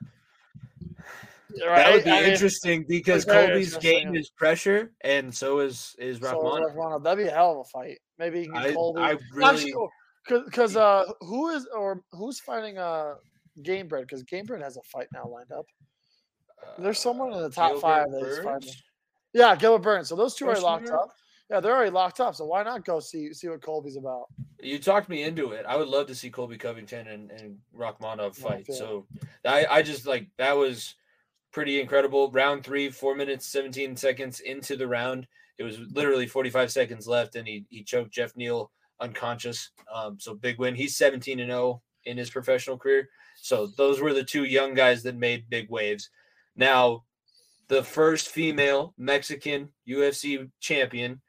[SPEAKER 3] Right?
[SPEAKER 1] That would be
[SPEAKER 3] I mean,
[SPEAKER 1] interesting because
[SPEAKER 3] it's very
[SPEAKER 1] Colby's
[SPEAKER 3] interesting.
[SPEAKER 1] game is pressure, and so is is
[SPEAKER 3] So
[SPEAKER 1] Rahman.
[SPEAKER 3] is Rahman. That'd be a hell of a fight. Maybe he can get
[SPEAKER 1] I
[SPEAKER 3] Colby.
[SPEAKER 1] I really
[SPEAKER 3] Because uh, who is or who's fighting uh Gamebred? Because Gamebred has a fight now lined up. There's someone in the top
[SPEAKER 1] Gilbert
[SPEAKER 3] five that he's
[SPEAKER 1] Burns?
[SPEAKER 3] fighting. Yeah, Gilbert Burns. So those two are already
[SPEAKER 1] Question
[SPEAKER 3] locked
[SPEAKER 1] mark?
[SPEAKER 3] up. Yeah, they're already locked up. So why not go see see what Colby's about?
[SPEAKER 1] You talked me into it. I would love to see Colby Covington and, and Rachmanov fight.
[SPEAKER 3] yeah.
[SPEAKER 1] So I, I just like that was pretty incredible. Round three, four minutes, seventeen seconds into the round. It was literally forty-five seconds left, and he he choked Jeff Neal unconscious. Um, so big win. He's seventeen and oh in his professional career. So those were the two young guys that made big waves. Now, the first female Mexican U F C champion.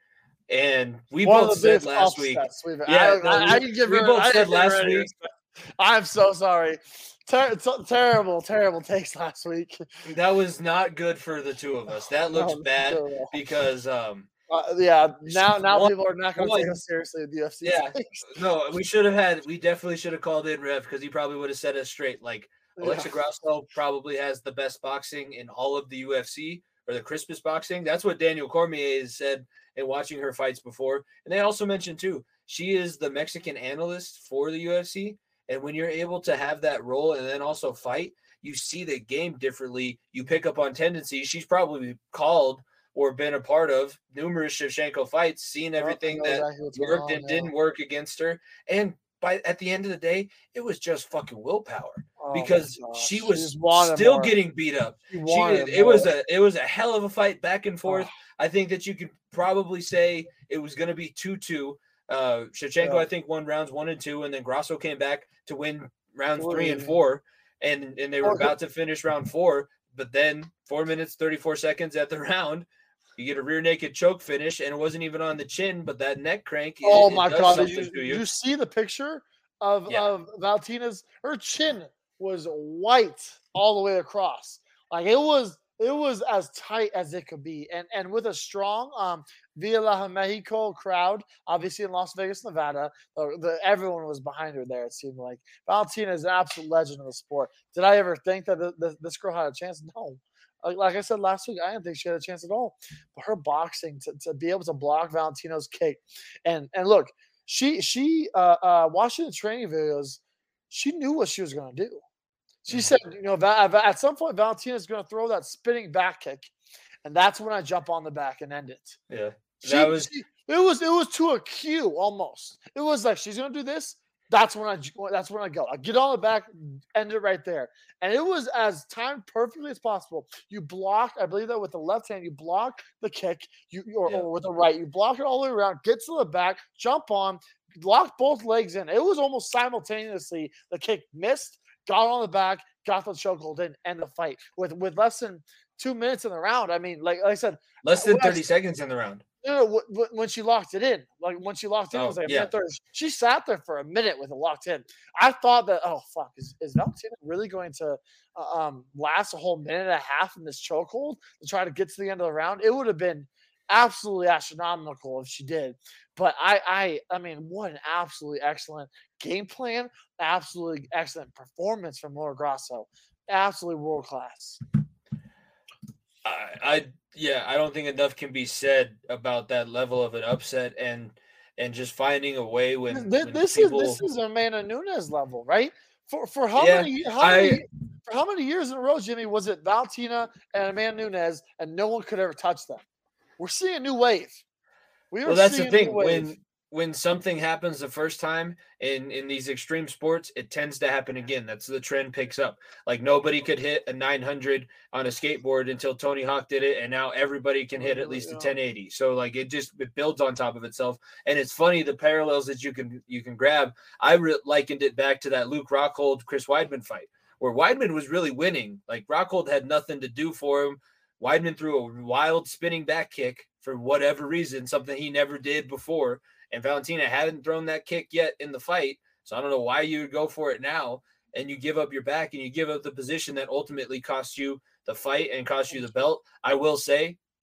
[SPEAKER 1] And we
[SPEAKER 3] One
[SPEAKER 1] both
[SPEAKER 3] of the
[SPEAKER 1] said
[SPEAKER 3] biggest
[SPEAKER 1] last week.
[SPEAKER 3] upsets we've-
[SPEAKER 1] Yeah,
[SPEAKER 3] I,
[SPEAKER 1] no,
[SPEAKER 3] I, I
[SPEAKER 1] we-
[SPEAKER 3] can give
[SPEAKER 1] we
[SPEAKER 3] her.
[SPEAKER 1] both
[SPEAKER 3] I
[SPEAKER 1] said
[SPEAKER 3] can give her
[SPEAKER 1] last
[SPEAKER 3] any
[SPEAKER 1] week.
[SPEAKER 3] respect. I'm so sorry. Ter- t- terrible, terrible takes last week.
[SPEAKER 1] That was not good for the two of us. That looks
[SPEAKER 3] No,
[SPEAKER 1] bad
[SPEAKER 3] terrible.
[SPEAKER 1] because um
[SPEAKER 3] Uh, yeah, now now
[SPEAKER 1] One-
[SPEAKER 3] people are not going to
[SPEAKER 1] one-
[SPEAKER 3] take us seriously at the U F C.
[SPEAKER 1] Yeah. no, we should have had we definitely should have called in Rev because he probably would have set us straight. Like Alexa Grasso probably has the best boxing in all of the U F C or the Christmas boxing. That's what Daniel Cormier has said in watching her fights before. And they also mentioned too, she is the Mexican analyst for the U F C. And when you're able to have that role and then also fight, you see the game differently. You pick up on tendencies. She's probably called or been a part of numerous Shevchenko fights, seen everything that worked and didn't work against her. And by at the end of the day, it was just fucking willpower
[SPEAKER 3] Oh
[SPEAKER 1] because
[SPEAKER 3] my gosh.
[SPEAKER 1] she
[SPEAKER 3] She
[SPEAKER 1] was
[SPEAKER 3] just wanted
[SPEAKER 1] still
[SPEAKER 3] more.
[SPEAKER 1] getting beat up.
[SPEAKER 3] She
[SPEAKER 1] She
[SPEAKER 3] wanted
[SPEAKER 1] did, it was
[SPEAKER 3] more.
[SPEAKER 1] a it was a hell of a fight back and forth.
[SPEAKER 3] Oh.
[SPEAKER 1] I think that you could probably say it was going to be two two. Uh, Shevchenko,
[SPEAKER 3] Yeah.
[SPEAKER 1] I think, won rounds one and two, and then Grasso came back to win rounds three and
[SPEAKER 3] Three.
[SPEAKER 1] four, and and they were
[SPEAKER 3] Okay.
[SPEAKER 1] about to finish round four, but then four minutes thirty-four seconds at the round, you get a rear naked choke finish, and it wasn't even on the chin, but that neck crank. It,
[SPEAKER 3] Oh
[SPEAKER 1] it
[SPEAKER 3] my
[SPEAKER 1] does
[SPEAKER 3] god!
[SPEAKER 1] something
[SPEAKER 3] Did you,
[SPEAKER 1] to you.
[SPEAKER 3] you see the picture of
[SPEAKER 1] Yeah.
[SPEAKER 3] of Valentina's? Her chin was white all the way across. Like it was, it was as tight as it could be, and and with a strong um Via La Mexico crowd, obviously in Las Vegas, Nevada. The, the, everyone was behind her there. It seemed like Valentina is an absolute legend of the sport. Did I ever think that the, the, this girl had a chance? No. Like, like I said last week, I didn't think she had a chance at all. But her boxing to, to be able to block Valentino's kick, and and look, she she uh, uh, watching the training videos, she knew what she was going to do. She said, you know, at some point, Valentina's going to throw that spinning back kick, and that's when I jump on the back and end it.
[SPEAKER 1] Yeah,
[SPEAKER 3] She,
[SPEAKER 1] that was
[SPEAKER 3] she, it was it was to a cue almost. It was like she's going to do this. That's when I that's when I go. I get on the back, end it right there, and it was as timed perfectly as possible. You block, I believe that with the left hand, you block the kick, you or,
[SPEAKER 1] Yeah.
[SPEAKER 3] or with the right, you block it all the way around, get to the back, jump on, lock both legs in. It was almost simultaneously. The kick missed, got on the back, got the chokehold in, end the fight with with less than two minutes in the round. I mean, like, like I said,
[SPEAKER 1] less than
[SPEAKER 3] when I-
[SPEAKER 1] thirty seconds in the round.
[SPEAKER 3] no, no, wh- wh- when she locked it in, like when she locked it in, it
[SPEAKER 1] Oh,
[SPEAKER 3] was like a
[SPEAKER 1] yeah.
[SPEAKER 3] minute thirty. She sat there for a minute with it locked in. I thought that, oh fuck, is, is Valentina really going to uh, um, last a whole minute and a half in this chokehold to try to get to the end of the round? It would have been absolutely astronomical if she did. But I, I, I mean, what an absolutely excellent game plan, absolutely excellent performance from Laura Grasso, absolutely world class.
[SPEAKER 1] I, I yeah, I don't think enough can be said about that level of an upset and and just finding a way when,
[SPEAKER 3] This,
[SPEAKER 1] when
[SPEAKER 3] this
[SPEAKER 1] people,
[SPEAKER 3] is this is Amanda Nunes level, right? For for how
[SPEAKER 1] Yeah,
[SPEAKER 3] many how
[SPEAKER 1] I-
[SPEAKER 3] many for how many years in a row, Jimmy, was it Valentina and Amanda Nunes, and no one could ever touch them? We're seeing a new wave. We are
[SPEAKER 1] well, that's the
[SPEAKER 3] seeing a new
[SPEAKER 1] thing
[SPEAKER 3] wave.
[SPEAKER 1] when when something happens the first time in in these extreme sports, it tends to happen again. That's the trend picks up. Like nobody could hit a nine hundred on a skateboard until Tony Hawk did it, and now everybody can hit at least a
[SPEAKER 3] Yeah.
[SPEAKER 1] ten eighty. So like it just it builds on top of itself, and it's funny the parallels that you can you can grab. I re- likened it back to that Luke Rockhold Chris Weidman fight, where Weidman was really winning. Like Rockhold had nothing to do for him. Weidman threw a wild spinning back kick for whatever reason, something he never did before. And Valentina hadn't thrown that kick yet in the fight. So I don't know why you would go for it now. And you give up your back and you give up the position that ultimately costs you the fight and costs you the belt. I will say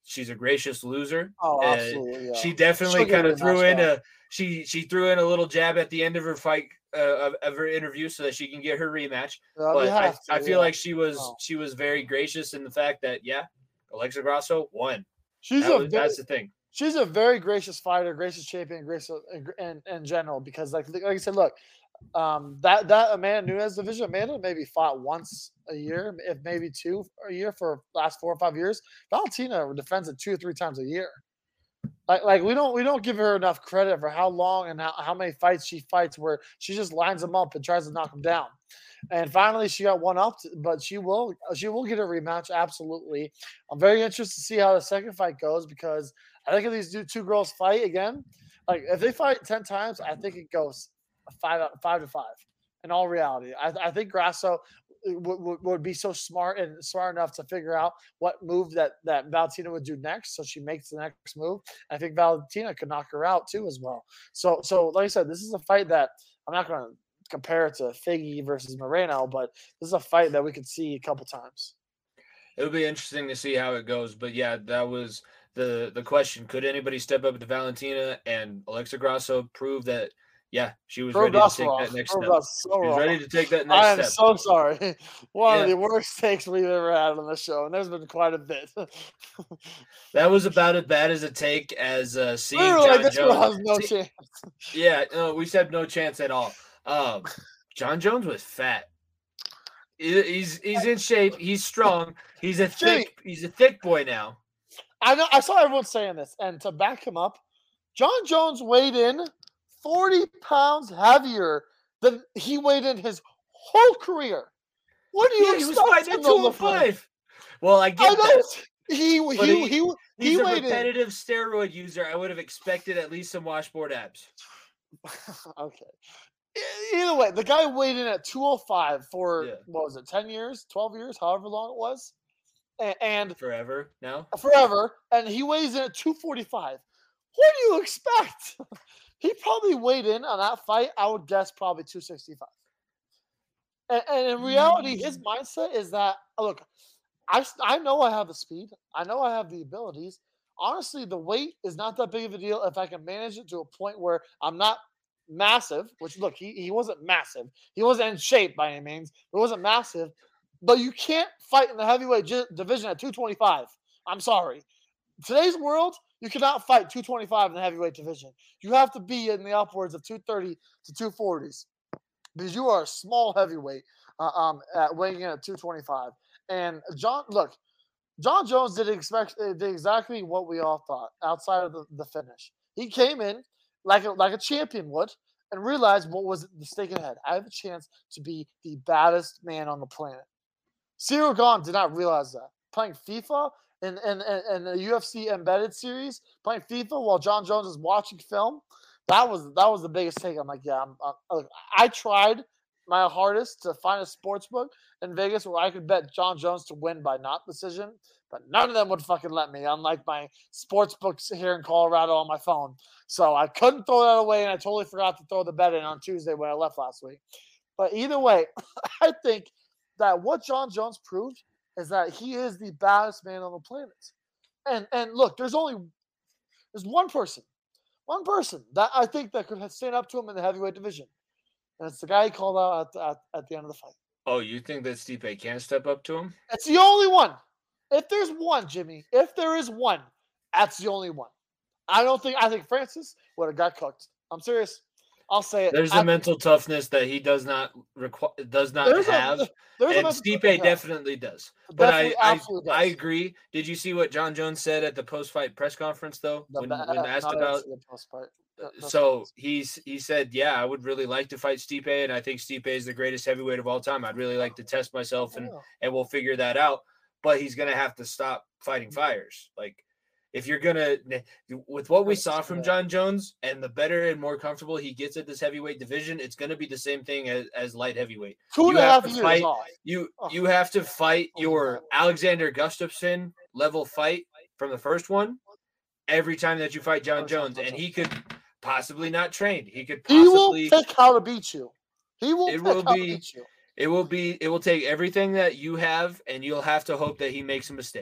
[SPEAKER 1] she's a gracious loser.
[SPEAKER 3] Oh,
[SPEAKER 1] Uh,
[SPEAKER 3] absolutely. Yeah.
[SPEAKER 1] she definitely
[SPEAKER 3] She'll get
[SPEAKER 1] kind of threw
[SPEAKER 3] rematched
[SPEAKER 1] in
[SPEAKER 3] out.
[SPEAKER 1] a she she threw in a little jab at the end of her fight uh, of, of her interview so that she can get her rematch.
[SPEAKER 3] Yeah, you
[SPEAKER 1] But I,
[SPEAKER 3] have to,
[SPEAKER 1] I feel
[SPEAKER 3] yeah.
[SPEAKER 1] like she was
[SPEAKER 3] Oh.
[SPEAKER 1] she was very gracious in the fact that yeah, Alexa Grasso won.
[SPEAKER 3] She's
[SPEAKER 1] That
[SPEAKER 3] a
[SPEAKER 1] was,
[SPEAKER 3] very,
[SPEAKER 1] that's the thing.
[SPEAKER 3] she's a very gracious fighter, gracious champion, gracious in, in, in general. Because like like I said, look, um, that that Amanda Nunes division, Amanda maybe fought once a year, if maybe two a year for the last four or five years. Valentina defends it two or three times a year. Like, like we don't we don't give her enough credit for how long and how, how many fights she fights where she just lines them up and tries to knock them down. And finally, she got one up, but she will she will get a rematch. Absolutely, I'm very interested to see how the second fight goes because I think if these two, two girls fight again, like if they fight ten times, I think it goes five five to five. In all reality, I, I think Grasso would, would, would be so smart and smart enough to figure out what move that that Valentina would do next, so she makes the next move. I think Valentina could knock her out too as well. So so like I said, this is a fight that I'm not going to compare it to Figgy versus Moreno, but this is a fight that we could see a couple times.
[SPEAKER 1] It'll be interesting to see how it goes. But yeah, that was the the question. Could anybody step up to Valentina? And Alexa Grasso proved that, yeah, she was
[SPEAKER 3] Proved
[SPEAKER 1] ready to
[SPEAKER 3] us
[SPEAKER 1] take
[SPEAKER 3] wrong.
[SPEAKER 1] that next
[SPEAKER 3] Proved
[SPEAKER 1] step.
[SPEAKER 3] us so
[SPEAKER 1] She was
[SPEAKER 3] wrong.
[SPEAKER 1] ready to take that
[SPEAKER 3] I
[SPEAKER 1] next
[SPEAKER 3] am
[SPEAKER 1] step.
[SPEAKER 3] so sorry. One
[SPEAKER 1] Yeah.
[SPEAKER 3] of the worst takes we've ever had on the show, and there's been quite a bit.
[SPEAKER 1] That was about as bad as a take as uh, seeing
[SPEAKER 3] We were
[SPEAKER 1] John
[SPEAKER 3] like, this girl
[SPEAKER 1] Jones.
[SPEAKER 3] has no
[SPEAKER 1] See-
[SPEAKER 3] chance.
[SPEAKER 1] yeah, no, we said no chance at all. Um, John Jones was fat. He- He's he's in shape. He's strong. He's a
[SPEAKER 3] Jimmy.
[SPEAKER 1] thick. He's a thick boy now.
[SPEAKER 3] I know. I saw everyone saying this, and to back him up, John Jones weighed in forty pounds heavier than he weighed in his whole career. What do you
[SPEAKER 1] Yeah, he was
[SPEAKER 3] expect
[SPEAKER 1] fighting
[SPEAKER 3] him
[SPEAKER 1] at
[SPEAKER 3] to
[SPEAKER 1] two oh
[SPEAKER 3] look like?
[SPEAKER 1] five. Well, I
[SPEAKER 3] I
[SPEAKER 1] get
[SPEAKER 3] know.
[SPEAKER 1] that.
[SPEAKER 3] He
[SPEAKER 1] But
[SPEAKER 3] he
[SPEAKER 1] he-
[SPEAKER 3] he he,
[SPEAKER 1] He's a
[SPEAKER 3] weighed in.
[SPEAKER 1] repetitive steroid user. I would have expected at least some washboard abs.
[SPEAKER 3] Okay. E- Either way, the guy weighed in at two oh five for
[SPEAKER 1] Yeah.
[SPEAKER 3] what was it, ten years, twelve years, however long it was, and, and
[SPEAKER 1] Forever now.
[SPEAKER 3] forever, and he weighs in at two forty-five. What do you expect? He probably weighed in on that fight, I would guess probably two sixty-five. And, and in reality, his mindset is that look, I s- I know I have the speed, I know I have the abilities. Honestly, the weight is not that big of a deal if I can manage it to a point where I'm not massive. Which look, he, he wasn't massive. He wasn't in shape by any means. But it wasn't massive. But you can't fight in the heavyweight gi- division at two twenty-five. I'm sorry. Today's world, you cannot fight two twenty-five in the heavyweight division. You have to be in the upwards of two thirty to two forties because you are a small heavyweight uh, um, at weighing in at two twenty-five. And John, look, John Jones did expect uh, did exactly what we all thought outside of the, the finish. He came in like a, like a champion would and realized what was the stake ahead. I have a chance to be the baddest man on the planet. Cyril Gahn did not realize that. Playing FIFA and and and the U F C embedded series, playing FIFA while John Jones is watching film, that was that was the biggest take. I'm like, yeah, I'm, I'm, look, I tried my hardest to find a sports book in Vegas where I could bet John Jones to win by not decision, but none of them would fucking let me. Unlike my sports books here in Colorado on my phone, so I couldn't throw that away, and I totally forgot to throw the bet in on Tuesday when I left last week. But either way, I think that what John Jones proved is that he is the baddest man on the planet. And and look, there's only there's one person, one person that I think that could stand up to him in the heavyweight division, and it's the guy he called out at the, at, at the end of the fight.
[SPEAKER 1] Oh, you think that Stipe can step up to him?
[SPEAKER 3] It's the only one. If there's one, Jimmy, if there is one, that's the only one. I don't think I think Francis would have got cooked. I'm serious. I'll say it.
[SPEAKER 1] There's
[SPEAKER 3] I
[SPEAKER 1] a mental toughness that he does not require, does not
[SPEAKER 3] there's
[SPEAKER 1] have,
[SPEAKER 3] a, there's a
[SPEAKER 1] and
[SPEAKER 3] mental-
[SPEAKER 1] Stipe
[SPEAKER 3] yeah,
[SPEAKER 1] definitely does. But I,
[SPEAKER 3] definitely,
[SPEAKER 1] I,
[SPEAKER 3] absolutely
[SPEAKER 1] I
[SPEAKER 3] does.
[SPEAKER 1] agree. Did you see what John Jones said at the post-fight press conference though?
[SPEAKER 3] The
[SPEAKER 1] When
[SPEAKER 3] ba-
[SPEAKER 1] when
[SPEAKER 3] uh,
[SPEAKER 1] asked
[SPEAKER 3] not
[SPEAKER 1] about,
[SPEAKER 3] actually the post fight. Uh, press
[SPEAKER 1] so
[SPEAKER 3] conference.
[SPEAKER 1] he's he said, yeah, I would really like to fight Stipe, and I think Stipe is the greatest heavyweight of all time. I'd really like to test myself, and
[SPEAKER 3] Yeah.
[SPEAKER 1] and we'll figure that out. But he's gonna have to stop fighting fires. Like if you're gonna, with what we saw from John Jones, and the better and more comfortable he gets at this heavyweight division, it's gonna be the same thing as, as light heavyweight.
[SPEAKER 3] Two and
[SPEAKER 1] You
[SPEAKER 3] a
[SPEAKER 1] have
[SPEAKER 3] half
[SPEAKER 1] to
[SPEAKER 3] years
[SPEAKER 1] fight-
[SPEAKER 3] off.
[SPEAKER 1] You
[SPEAKER 3] Oh.
[SPEAKER 1] you have to fight
[SPEAKER 3] Oh,
[SPEAKER 1] your
[SPEAKER 3] God.
[SPEAKER 1] Alexander Gustafsson level fight from the first one every time that you fight John
[SPEAKER 3] Every time
[SPEAKER 1] Jones,
[SPEAKER 3] John
[SPEAKER 1] and he could possibly not train. He could
[SPEAKER 3] He will
[SPEAKER 1] possibly.
[SPEAKER 3] pick how to beat you. He will
[SPEAKER 1] It
[SPEAKER 3] pick
[SPEAKER 1] will
[SPEAKER 3] how
[SPEAKER 1] be-
[SPEAKER 3] to beat you.
[SPEAKER 1] It will be. It will take everything that you have, and you'll have to hope that he makes a mistake.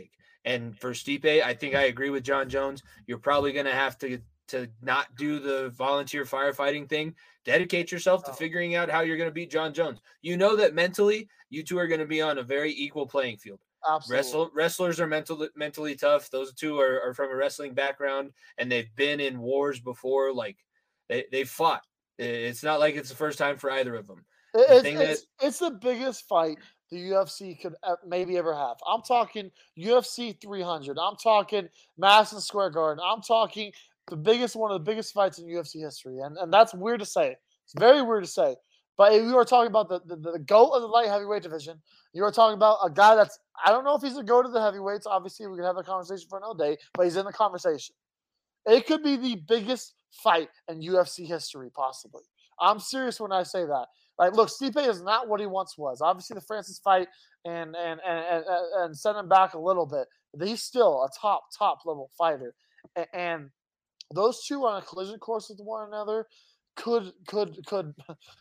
[SPEAKER 1] And for Stipe, I think I agree with John Jones. You're probably going to have to to not do the volunteer firefighting thing. Dedicate yourself to
[SPEAKER 3] Oh.
[SPEAKER 1] figuring out how you're going to beat John Jones. You know that mentally, you two are going to be on a very equal playing field.
[SPEAKER 3] Absolutely.
[SPEAKER 1] Wrestle, wrestlers are mental, mentally tough. Those two are, are from a wrestling background, and they've been in wars before. Like they they fought. It's not like it's the first time for either of them.
[SPEAKER 3] It-
[SPEAKER 1] The
[SPEAKER 3] It's,
[SPEAKER 1] thing
[SPEAKER 3] it's,
[SPEAKER 1] that
[SPEAKER 3] it's the biggest fight the U F C could e- maybe ever have. I'm talking U F C three hundred. I'm talking Madison Square Garden. I'm talking the biggest, one of the biggest fights in U F C history. And, and that's weird to say. It's very weird to say. But if you were talking about the, the, the GOAT of the light heavyweight division, you were talking about a guy that's, I don't know if he's a GOAT of the heavyweights. Obviously, we can have a conversation for another day, but he's in the conversation. It could be the biggest fight in U F C history, possibly. I'm serious when I say that. Like, look, Stipe is not what he once was. Obviously, the Francis fight and and and and, and sent him back a little bit. But he's still a top top level fighter, and, and those two on a collision course with one another could could could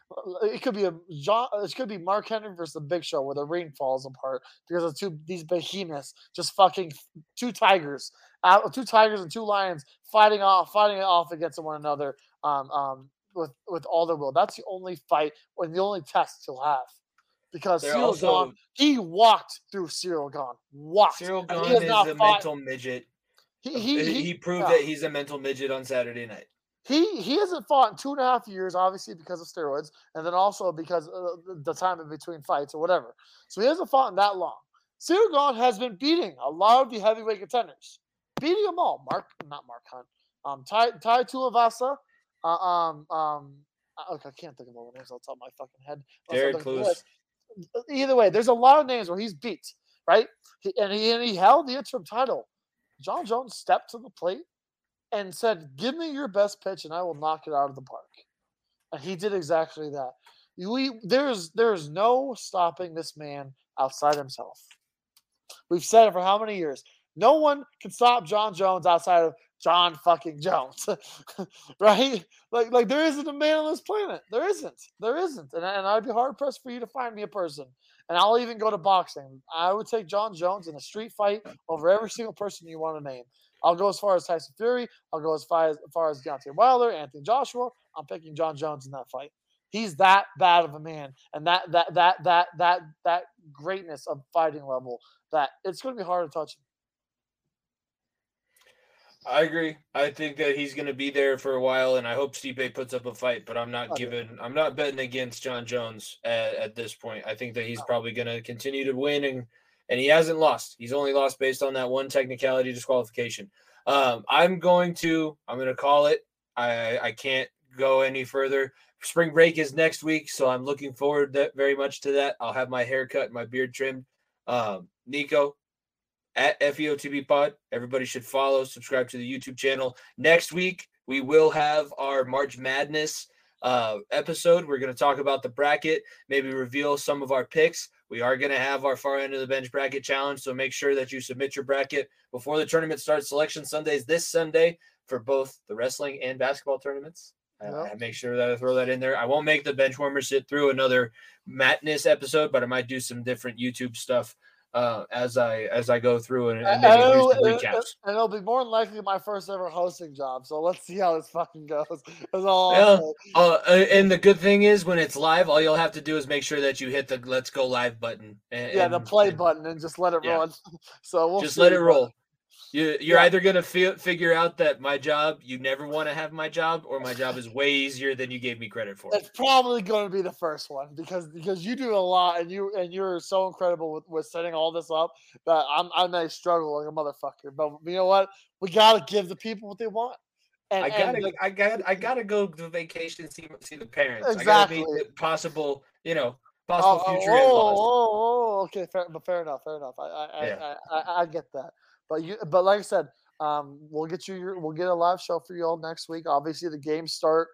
[SPEAKER 3] it could be a John. It could be Mark Henry versus the Big Show where the ring falls apart because of two these behemoths just fucking two tigers, uh, two tigers and two lions fighting off fighting it off against one another. Um, um, with with all their will. That's the only fight or the only test he'll have. Because
[SPEAKER 1] they're
[SPEAKER 3] Cyril
[SPEAKER 1] also
[SPEAKER 3] Gahn, he walked through Cyril Gahn. Walked.
[SPEAKER 1] Cyril
[SPEAKER 3] And
[SPEAKER 1] Gahn
[SPEAKER 3] he has
[SPEAKER 1] is
[SPEAKER 3] not
[SPEAKER 1] a
[SPEAKER 3] fought.
[SPEAKER 1] mental midget.
[SPEAKER 3] He he
[SPEAKER 1] He,
[SPEAKER 3] he,
[SPEAKER 1] he proved
[SPEAKER 3] yeah.
[SPEAKER 1] that he's a mental midget on Saturday night.
[SPEAKER 3] he he hasn't fought in two and a half years, obviously because of steroids, and then also because of the time in between fights or whatever. So he hasn't fought in that long. Cyril Gahn has been beating a lot of the heavyweight contenders, beating them all. Mark, not Mark Hunt. Um, Tai Tai Tuivasa. Uh, um um. Okay, I can't think of all the names off the top of my fucking head.
[SPEAKER 1] Derek Lewis.
[SPEAKER 3] Either way, there's a lot of names where he's beat, right? He, and, he, and he held the interim title. John Jones stepped to the plate and said, "Give me your best pitch, and I will knock it out of the park." And he did exactly that. We there's there's no stopping this man outside himself. We've said it for how many years? No one can stop John Jones outside of John fucking Jones, right? Like, like there isn't a man on this planet. There isn't. There isn't. And, and I'd be hard pressed for you to find me a person. And I'll even go to boxing. I would take John Jones in a street fight over every single person you want to name. I'll go as far as Tyson Fury. I'll go as far as, as far as Deontay Wilder, Anthony Joshua. I'm picking John Jones in that fight. He's that bad of a man, and that that that that that that greatness of fighting level that it's going to be hard to touch him.
[SPEAKER 1] I agree. I think that he's going to be there for a while, and I hope Stipe puts up a fight. But I'm not
[SPEAKER 3] Okay.
[SPEAKER 1] giving. I'm not betting against John Jones at, at this point. I think that he's probably going to continue to win, and and he hasn't lost. He's only lost based on that one technicality disqualification. Um, I'm going to. I'm going to call it. I I can't go any further. Spring break is next week, so I'm looking forward that very much to that. I'll have my hair cut, my beard trimmed. Um, Nico, at F E O T B Pod. Everybody should follow, subscribe to the YouTube channel. Next week, we will have our March Madness uh, episode. We're going to talk about the bracket, maybe reveal some of our picks. We are going to have our far end of the bench bracket challenge, so make sure that you submit your bracket before the tournament starts. Selection Sundays this Sunday for both the wrestling and basketball tournaments. Uh,
[SPEAKER 3] Yep.
[SPEAKER 1] make sure that I throw that in there. I won't make the bench warmer sit through another Madness episode, but I might do some different YouTube stuff uh, as I as I go through and, and
[SPEAKER 3] And
[SPEAKER 1] maybe do
[SPEAKER 3] it'll,
[SPEAKER 1] some
[SPEAKER 3] it-
[SPEAKER 1] recaps.
[SPEAKER 3] and it'll be more than likely my first ever hosting job. So let's see how this fucking goes. That's all
[SPEAKER 1] Yeah.
[SPEAKER 3] I'll say.
[SPEAKER 1] Uh, and the good thing is, when it's live, all you'll have to do is make sure that you hit the "Let's Go Live" button. And,
[SPEAKER 3] Yeah, the
[SPEAKER 1] and-
[SPEAKER 3] play
[SPEAKER 1] and
[SPEAKER 3] button and just let it
[SPEAKER 1] Yeah.
[SPEAKER 3] run. So we'll
[SPEAKER 1] just
[SPEAKER 3] see,
[SPEAKER 1] let it
[SPEAKER 3] but-
[SPEAKER 1] roll. You, you're
[SPEAKER 3] Yeah.
[SPEAKER 1] either going to fi- figure out that my job, you never want to have my job, or my job is way easier than you gave me credit for.
[SPEAKER 3] It's probably going to be the first one because because you do a lot and you and you're so incredible with, with setting all this up that I'm I may struggle like a motherfucker. But you know what? We gotta give the people what they want. And,
[SPEAKER 1] I
[SPEAKER 3] and
[SPEAKER 1] gotta,
[SPEAKER 3] the-
[SPEAKER 1] I got, I gotta go to vacation, see, see the parents. I
[SPEAKER 3] Exactly.
[SPEAKER 1] gotta meet the possible, you know,
[SPEAKER 3] oh,
[SPEAKER 1] possible
[SPEAKER 3] oh,
[SPEAKER 1] future
[SPEAKER 3] oh,
[SPEAKER 1] in-laws.
[SPEAKER 3] oh, oh, okay, fair, but fair enough, fair enough. I I,
[SPEAKER 1] Yeah.
[SPEAKER 3] I, I I get that. But you but like I said, um, we'll get you your we'll get a live show for you all next week. Obviously, the games start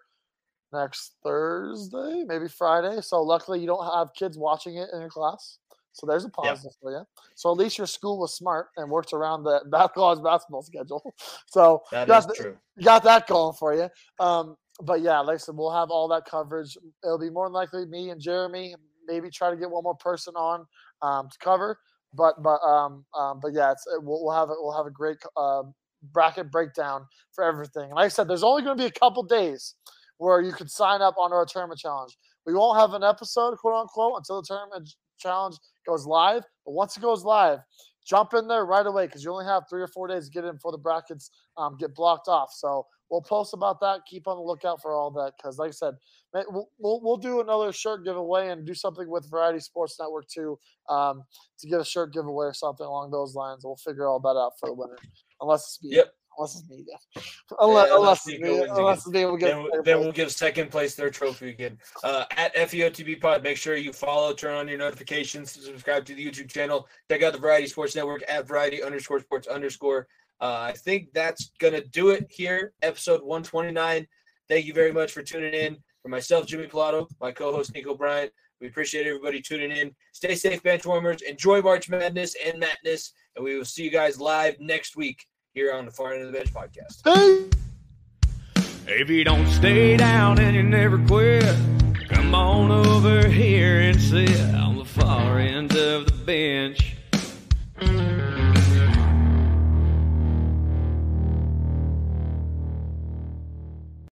[SPEAKER 3] next Thursday, maybe Friday. So luckily, you don't have kids watching it in your class. So there's a
[SPEAKER 1] Yeah.
[SPEAKER 3] positive for you. So at least your school was smart and worked around the basketball basketball schedule. So
[SPEAKER 1] That
[SPEAKER 3] got
[SPEAKER 1] is
[SPEAKER 3] the-
[SPEAKER 1] true.
[SPEAKER 3] you got that going for you. Um, but yeah, like I said, we'll have all that coverage. It'll be more than likely me and Jeremy. Maybe try to get one more person on um, to cover. But but um, um but yeah, it's we'll, we'll have it. We'll have a great uh, bracket breakdown for everything. And like I said, there's only going to be a couple days where you can sign up on our tournament challenge. We won't have an episode, quote unquote, until the tournament challenge goes live. But once it goes live, jump in there right away because you only have three or four days to get in before the brackets um, get blocked off. So we'll post about that. Keep on the lookout for all that because, like I said, we'll, we'll, we'll do another shirt giveaway and do something with Variety Sports Network too um, to get a shirt giveaway or something along those lines. We'll figure all that out for the winner. Unless it's me.
[SPEAKER 1] Yep.
[SPEAKER 3] Unless it's me. Unless,
[SPEAKER 1] yeah,
[SPEAKER 3] unless,
[SPEAKER 1] unless,
[SPEAKER 3] it's me, unless it's me. We'll get
[SPEAKER 1] then, we'll, then we'll give second place their trophy again. Uh, at F E O T B Pod, make sure you follow, turn on your notifications, subscribe to the YouTube channel. Check out the Variety Sports Network at Variety underscore sports underscore. Uh, I think that's going to do it here, episode one twenty-nine. Thank you very much for tuning in. For myself, Jimmy Pilato, my co-host, Nico Bryant, we appreciate everybody tuning in. Stay safe, benchwarmers. Enjoy March Madness and Madness, and we will see you guys live next week here on the Far End of the Bench podcast.
[SPEAKER 3] Hey!
[SPEAKER 2] If you don't stay down and you never quit, come on over here and sit on the far end of the bench.